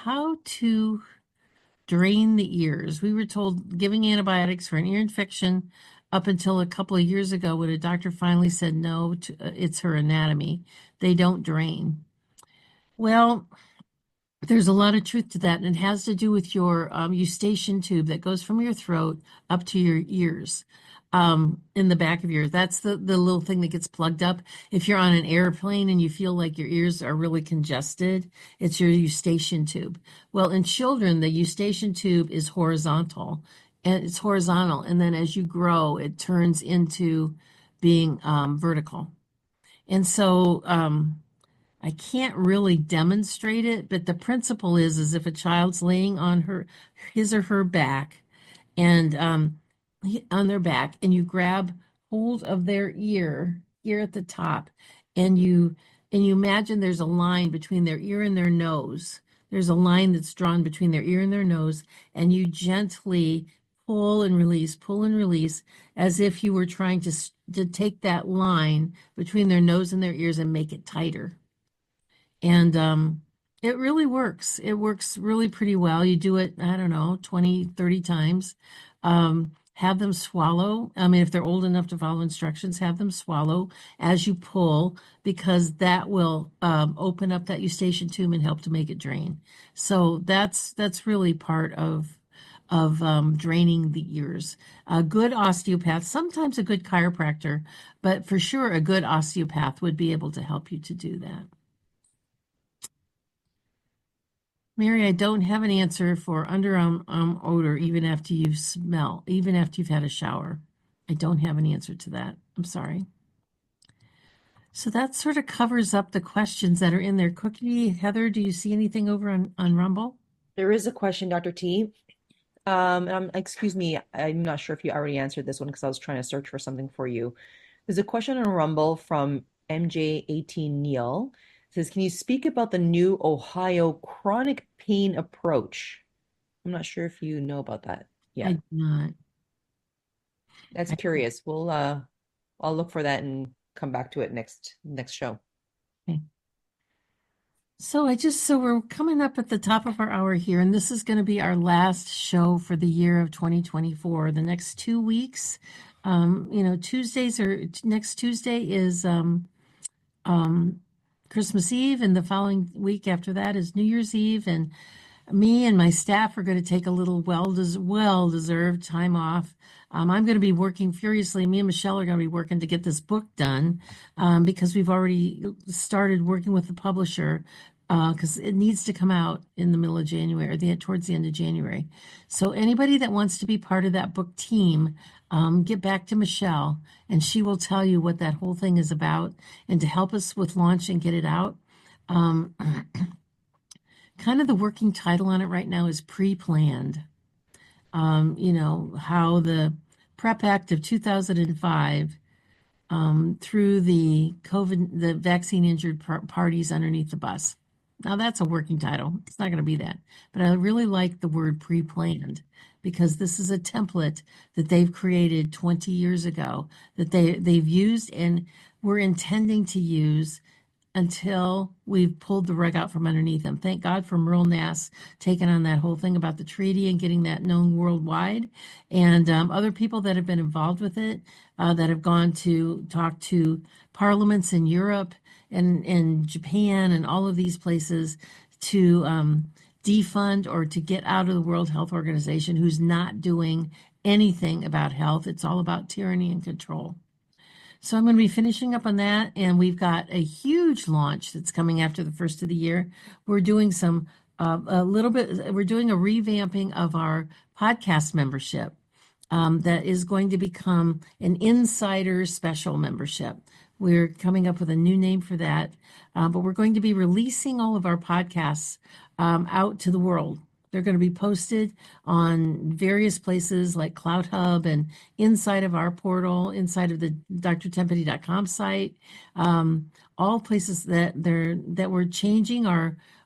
how to drain the ears. We were told giving antibiotics for an ear infection up until a couple of years ago when a doctor finally said no, to, uh, it's her anatomy. They don't drain. Well, there's a lot of truth to that, and it has to do with your um, eustachian tube that goes from your throat up to your ears, um, in the back of your ears. That's the, the little thing that gets plugged up. If you're on an airplane and you feel like your ears are really congested, it's your eustachian tube. Well, in children, the eustachian tube is horizontal, and it's horizontal, and then as you grow, it turns into being um, vertical. And so, um, I can't really demonstrate it, but the principle is, is if a child's laying on her, his or her back, and um, he- on their back, and you grab hold of their ear, ear at the top, and you and you imagine there's a line between their ear and their nose. There's a line that's drawn between their ear and their nose, and you gently pull and release, pull and release, as if you were trying to s- to take that line between their nose and their ears and make it tighter. And um, it really works. It works really pretty well. You do it, I don't know, twenty, thirty times. Um, have them swallow. I mean, if they're old enough to follow instructions, have them swallow as you pull, because that will um, open up that eustachian tube and help to make it drain. So that's that's really part of of um, draining the ears. A good osteopath, sometimes a good chiropractor, but for sure a good osteopath would be able to help you to do that. Mary, I don't have an answer for underarm um, odor even after you smell, even after you've had a shower. I don't have an answer to that. I'm sorry. So that sort of covers up the questions that are in there. Cookie, Heather, do you see anything over on, on Rumble? There is a question, Doctor T. Um, um, excuse me, I'm not sure if you already answered this one because I was trying to search for something for you. There's a question on Rumble from M J eighteen Neil. It says, can you speak about the new Ohio chronic pain approach? I'm not sure if you know about that I yet. do not. That's I, curious. We'll uh I'll look for that and come back to it next next show. okay. So I just, so we're coming up at the top of our hour here, and this is going to be our last show for the year of twenty twenty-four. The next two weeks, um, you know, Tuesdays are, next Tuesday is um, um, Christmas Eve, and the following week after that is New Year's Eve, and me and my staff are going to take a little well des- well deserved time off. Um, I'm going to be working furiously. Me and Michelle are going to be working to get this book done, um, because we've already started working with the publisher, because it needs to come out in the middle of January, or the, towards the end of January. So anybody that wants to be part of that book team, um, get back to Michelle, and she will tell you what that whole thing is about, and to help us with launch and get it out. Um, kind of the working title on it right now is pre-planned. Um, you know, how the PrEP Act of two thousand five, um, threw the COVID, the vaccine injured par- parties underneath the bus. Now that's a working title. It's not going to be that, but I really like the word pre-planned, because this is a template that they've created twenty years ago that they they've used and we're intending to use until we've pulled the rug out from underneath them. Thank God for Merle Nass taking on that whole thing about the treaty and getting that known worldwide, and um, other people that have been involved with it, uh, that have gone to talk to parliaments in Europe and, and Japan and all of these places to um, defund or to get out of the World Health Organization, who's not doing anything about health. It's all about tyranny and control. So I'm going to be finishing up on that, and we've got a huge launch that's coming after the first of the year. We're doing some, uh, a little bit, we're doing a revamping of our podcast membership, um, that is going to become an insider special membership. We're coming up with a new name for that, uh, but we're going to be releasing all of our podcasts um, out to the world. They're going to be posted on various places like Cloud Hub and inside of our portal, inside of the D R tenpenny dot com site, um, all places that they're that we're changing our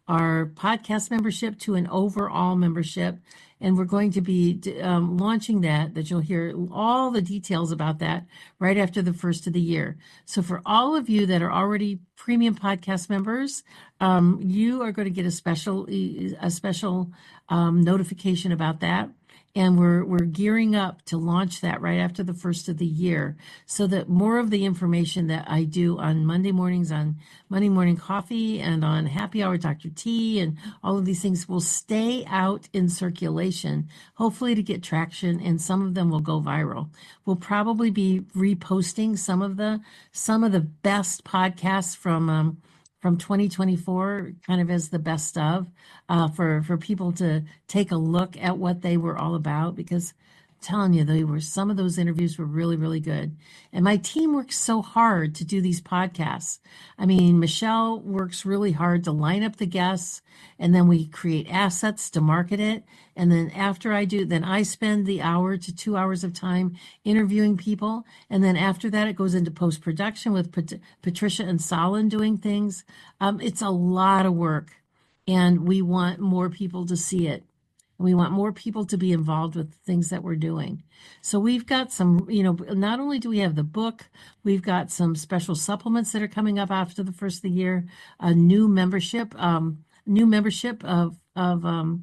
our podcast membership to an overall membership. And we're going to be um, launching that, that you'll hear all the details about that right after the first of the year. So for all of you that are already premium podcast members, um, you are going to get a special, a special um, notification about that. And we're we're gearing up to launch that right after the first of the year, so that more of the information that I do on Monday mornings, on Monday Morning Coffee and on Happy Hour Doctor T and all of these things will stay out in circulation, hopefully to get traction, and some of them will go viral. We'll probably be reposting some of the some of the best podcasts from um, from twenty twenty-four, kind of as the best of, uh, for, for people to take a look at what they were all about, because I'm telling you, they were, some of those interviews were really, really good. And my team works so hard to do these podcasts. I mean, Michelle works really hard to line up the guests, and then we create assets to market it. And then after I do, then I spend the hour to two hours of time interviewing people. And then after that, it goes into post-production with Pat- Patricia and Solon doing things. Um, it's a lot of work, and we want more people to see it. We want more people to be involved with things that we're doing. So we've got some, you know, not only do we have the book, we've got some special supplements that are coming up after the first of the year, a new membership, um, new membership of, of, um,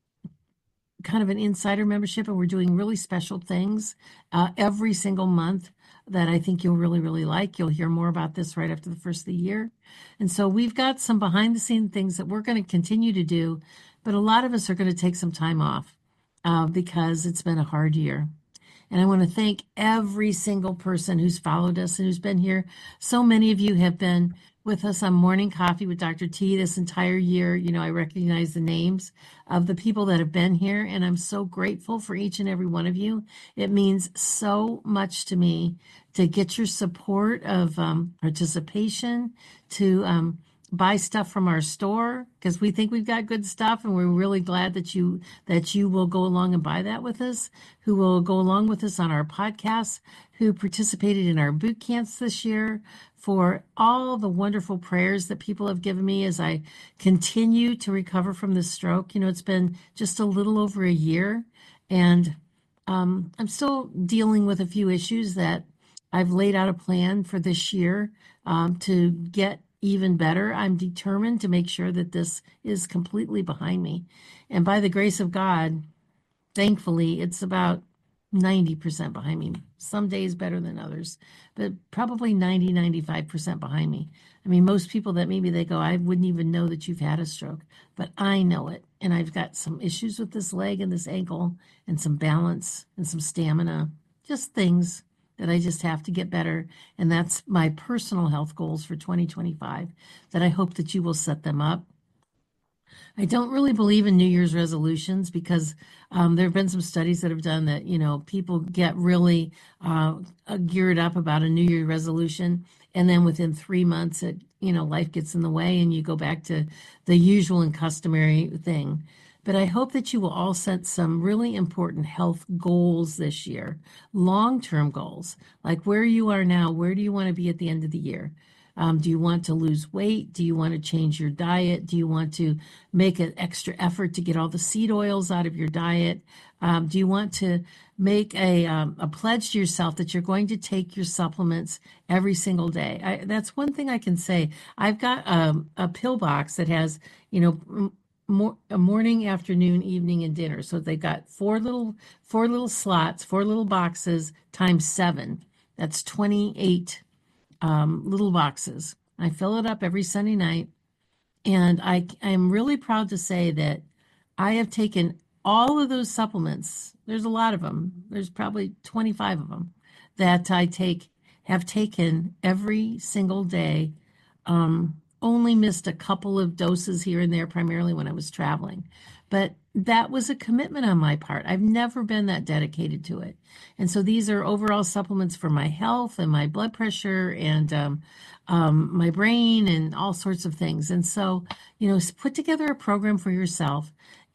kind of an insider membership, and we're doing really special things uh, every single month that I think you'll really, really like. You'll hear more about this right after the first of the year. And so we've got some behind the scene things that we're going to continue to do, but a lot of us are going to take some time off uh, because it's been a hard year. And I want to thank every single person who's followed us and who's been here. So many of you have been with us on Morning Coffee with Doctor T this entire year. You know, I recognize the names of the people that have been here, and I'm so grateful for each and every one of you. It means so much to me to get your support of um, participation, to um, buy stuff from our store, because we think we've got good stuff, and we're really glad that you that you will go along and buy that with us, who will go along with us on our podcasts, who participated in our boot camps this year, for all the wonderful prayers that people have given me as I continue to recover from this stroke. You know, it's been just a little over a year, and um, I'm still dealing with a few issues that I've laid out a plan for this year um, to get even better. I'm determined to make sure that this is completely behind me. And by the grace of God, thankfully, it's about ninety percent behind me. Some days better than others, but probably ninety, ninety-five percent behind me. I mean, most people that maybe they go, I wouldn't even know that you've had a stroke, but I know it. And I've got some issues with this leg and this ankle and some balance and some stamina, just things that I just have to get better. And that's my personal health goals for twenty twenty-five, that I hope that you will set them up. I don't really believe in New Year's resolutions, because um, there have been some studies that have done that, you know, people get really uh, geared up about a New Year resolution, and then within three months, it, you know, life gets in the way and you go back to the usual and customary thing. But I hope that you will all set some really important health goals this year, long-term goals, like where you are now, where do you want to be at the end of the year? Um, do you want to lose weight? Do you want to change your diet? Do you want to make an extra effort to get all the seed oils out of your diet? Um, do you want to make a, um, a pledge to yourself that you're going to take your supplements every single day? I, that's one thing I can say. I've got um, a pill box that has, you know, more, a morning, afternoon, evening, and dinner. So they've got four little, four little slots, four little boxes times seven. That's twenty-eight Um, little boxes. I fill it up every Sunday night, and I I am really proud to say that I have taken all of those supplements. There's a lot of them. There's probably twenty-five of them that I take have taken every single day. Um, only missed a couple of doses here and there, primarily when I was traveling. But that was a commitment on my part. I've never been that dedicated to it. And so these are overall supplements for my health and my blood pressure and um, um, my brain and all sorts of things. And so, you know, put together a program for yourself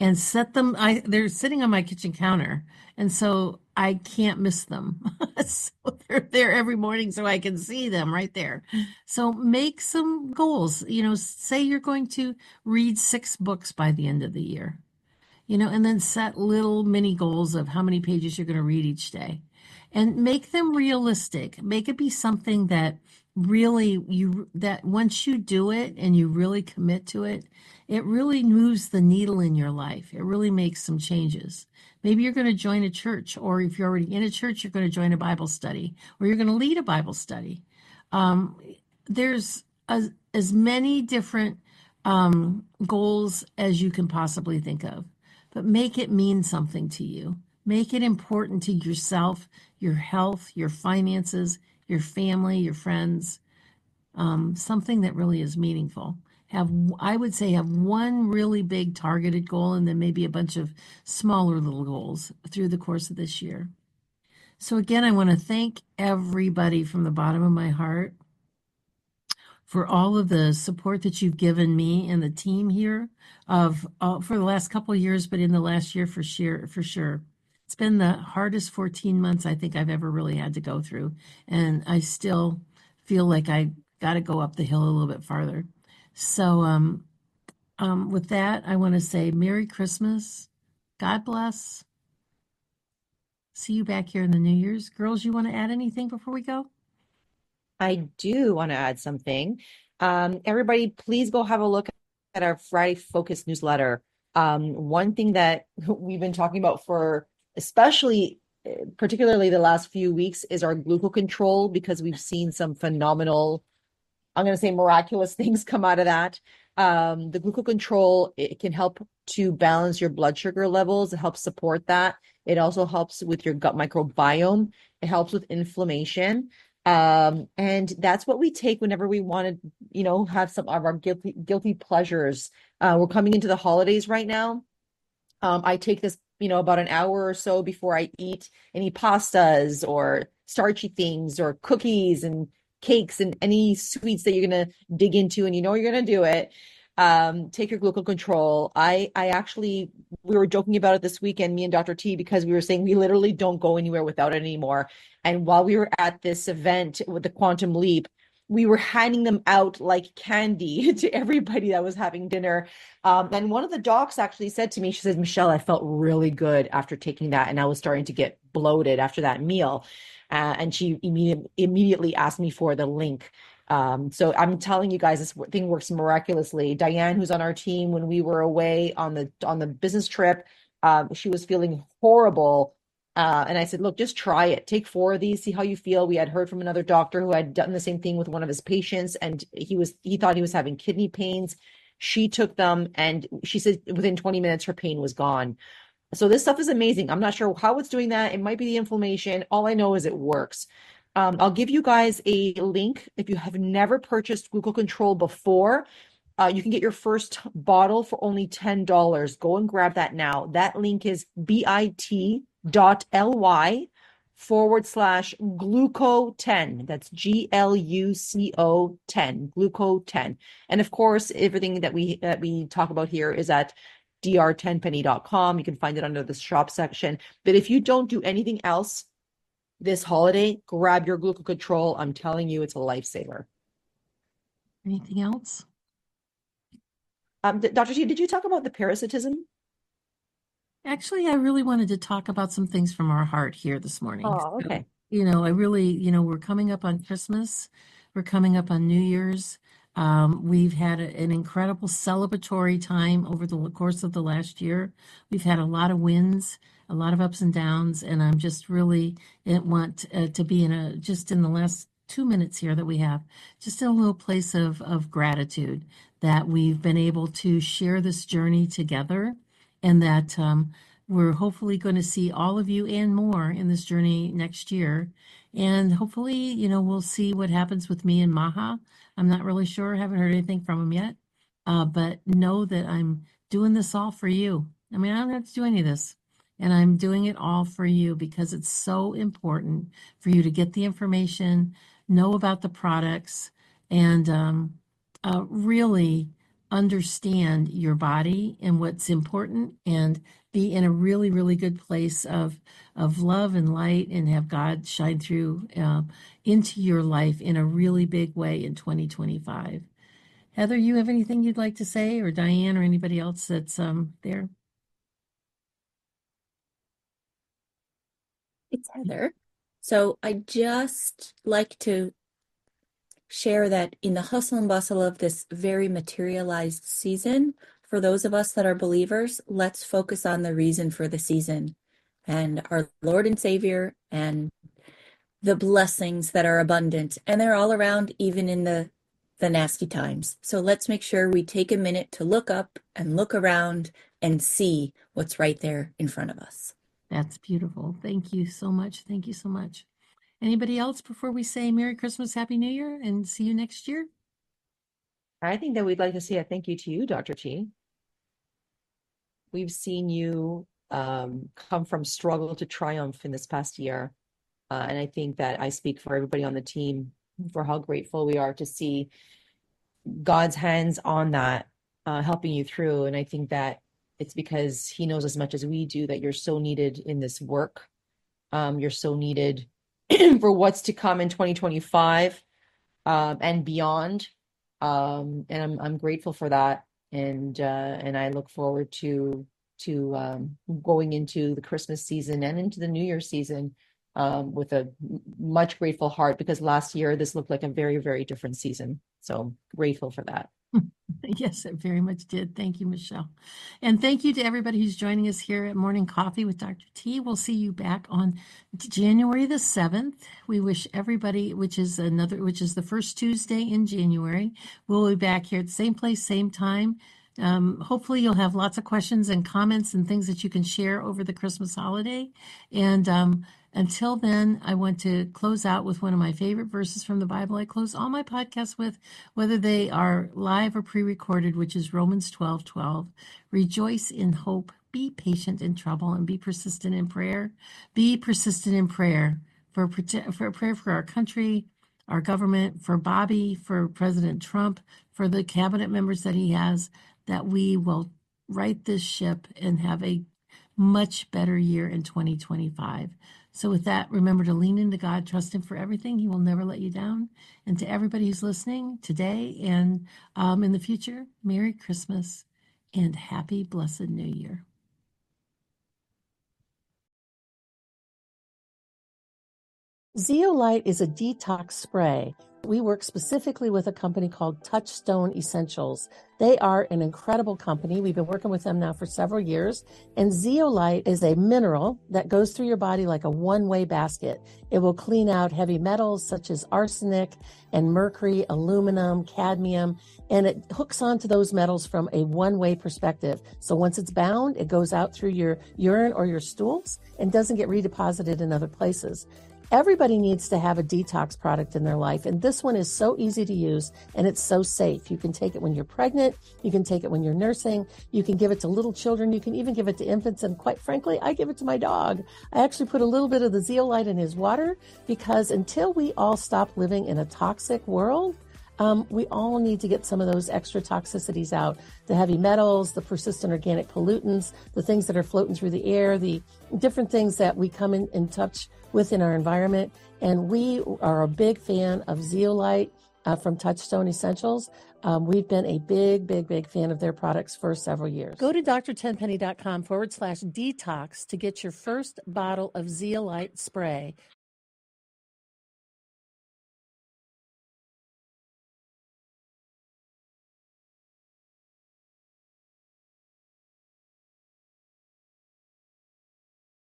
and set them. I they're sitting on my kitchen counter, and so I can't miss them. So they're there every morning so I can see them right there. So make some goals. You know, say you're going to read six books by the end of the year. You know, and then set little mini goals of how many pages you're going to read each day and make them realistic. Make it be something that really you, that once you do it and you really commit to it, it really moves the needle in your life. It really makes some changes. Maybe you're going to join a church, or if you're already in a church, you're going to join a Bible study, or you're going to lead a Bible study. Um, there's as, as many different um, goals as you can possibly think of. But make it mean something to you. Make it important to yourself, your health, your finances, your family, your friends, um, something that really is meaningful. Have, I would say, have one really big targeted goal and then maybe a bunch of smaller little goals through the course of this year. So again, I want to thank everybody from the bottom of my heart for all of the support that you've given me and the team here of uh, for the last couple of years, but in the last year for sure, for sure. It's been the hardest fourteen months I think I've ever really had to go through. And I still feel like I got to go up the hill a little bit farther. So um, um, with that, I want to say Merry Christmas. God bless. See you back here in the New Year's. Girls, you want to add anything before we go? I do want to add something. Um, everybody, please go have a look at our Friday Focus newsletter. Um, one thing that we've been talking about for especially, particularly the last few weeks, is our glucose control, because we've seen some phenomenal, I'm going to say miraculous things come out of that. Um, the glucose control, it can help to balance your blood sugar levels. It helps support that. It also helps with your gut microbiome. It helps with inflammation. Um, and that's what we take whenever we want to, you know, have some of our guilty, guilty pleasures. Uh, we're coming into the holidays right now. Um, I take this, you know, about an hour or so before I eat any pastas or starchy things or cookies and cakes and any sweets that you're going to dig into, and you know you're going to do it. Um, take your glucose control. I, I actually, we were joking about it this weekend, me and Doctor T, because we were saying we literally don't go anywhere without it anymore. And while we were at this event with the Quantum Leap, we were handing them out like candy to everybody that was having dinner. Um, and one of the docs actually said to me, she said, Michelle, I felt really good after taking that. And I was starting to get bloated after that meal. Uh, and she immediately immediately asked me for the link. Um, so I'm telling you guys, this thing works miraculously. Diane, who's on our team, when we were away on the on the business trip, um, she was feeling horrible. Uh, and I said, look, just try it. Take four of these, see how you feel. We had heard from another doctor who had done the same thing with one of his patients, and he was he thought he was having kidney pains. She took them, and she said within twenty minutes, her pain was gone. So this stuff is amazing. I'm not sure how it's doing that. It might be the inflammation. All I know is it works. Um, I'll give you guys a link. If you have never purchased Glucose Control before, uh, you can get your first bottle for only ten dollars. Go and grab that now. That link is bit.ly forward slash gluco 10. That's G L U C O ten, gluco ten. And of course, everything that we that we talk about here is at d r ten penny dot com. You can find it under the shop section. But if you don't do anything else this holiday, grab your Glucose Control. I'm telling you, it's a lifesaver. Anything else? Um, Doctor T, did you talk about the parasitism? Actually, I really wanted to talk about some things from our heart here this morning. Oh, So, okay. you know, I really, you know, we're coming up on Christmas. We're coming up on New Year's. Um, we've had a, an incredible celebratory time over the course of the last year. We've had a lot of wins, a lot of ups and downs, and I'm just really eh, want uh, to be in a, just in the last two minutes here that we have, just in a little place of, of gratitude that we've been able to share this journey together, and that um, we're hopefully going to see all of you and more in this journey next year. And hopefully, you know, we'll see what happens with me and Maha. I'm not really sure. Haven't heard anything from him yet. Uh, but know that I'm doing this all for you. I mean, I don't have to do any of this. And I'm doing it all for you because it's so important for you to get the information, know about the products, and um, uh, really understand your body and what's important and be in a really, really good place of of love and light and have God shine through uh, into your life in a really big way in twenty twenty-five. Heather, you have anything you'd like to say, or Diane, or anybody else that's um, there? It's Heather. So I just like to share that in the hustle and bustle of this very materialized season, for those of us that are believers, let's focus on the reason for the season and our Lord and Savior and the blessings that are abundant. And they're all around, even in the, the nasty times. So let's make sure we take a minute to look up and look around and see what's right there in front of us. That's beautiful. Thank you so much. Thank you so much. Anybody else before we say Merry Christmas, Happy New Year, and see you next year? I think that we'd like to say a thank you to you, Doctor T. We've seen you um, come from struggle to triumph in this past year. Uh, and I think that I speak for everybody on the team for how grateful we are to see God's hands on that, uh, helping you through. And I think that it's because he knows as much as we do that you're so needed in this work. Um, you're so needed for what's to come in twenty twenty-five um, and beyond. Um, and I'm I'm grateful for that. And uh, and I look forward to to um, going into the Christmas season and into the New Year season um, with a much grateful heart, because last year this looked like a very, very different season. So grateful for that. Yes, it very much did. Thank you, Michelle. And thank you to everybody who's joining us here at Morning Coffee with Doctor T. We'll see you back on January the seventh. We wish everybody, which is another, which is the first Tuesday in January, we'll be back here at the same place, same time. Um, hopefully you'll have lots of questions and comments and things that you can share over the Christmas holiday. And um, until then, I want to close out with one of my favorite verses from the Bible. I close all my podcasts with, whether they are live or pre-recorded, which is Romans twelve twelve. Rejoice in hope, be patient in trouble, and be persistent in prayer. Be persistent in prayer for, for prayer for our country, our government, for Bobby, for President Trump, for the cabinet members that he has, that we will right this ship and have a much better year in twenty twenty-five. So with that, remember to lean into God, trust him for everything. He will never let you down. And to everybody who's listening today and um, in the future, Merry Christmas and Happy Blessed New Year. Zeolite is a detox spray. We work specifically with a company called Touchstone Essentials. They are an incredible company. We've been working with them now for several years. And zeolite is a mineral that goes through your body like a one-way basket. It will clean out heavy metals such as arsenic and mercury, aluminum, cadmium, and it hooks onto those metals from a one-way perspective. So once it's bound, it goes out through your urine or your stools and doesn't get redeposited in other places. Everybody needs to have a detox product in their life, and this one is so easy to use, and it's so safe. You can take it when you're pregnant, you can take it when you're nursing, you can give it to little children, you can even give it to infants, and quite frankly, I give it to my dog. I actually put a little bit of the zeolite in his water, because until we all stop living in a toxic world, Um, we all need to get some of those extra toxicities out. The heavy metals, the persistent organic pollutants, the things that are floating through the air, the different things that we come in, in touch with in our environment. And we are a big fan of zeolite uh, from Touchstone Essentials. Um, we've been a big, big, big fan of their products for several years. Go to drtenpenny.com forward slash detox to get your first bottle of zeolite spray.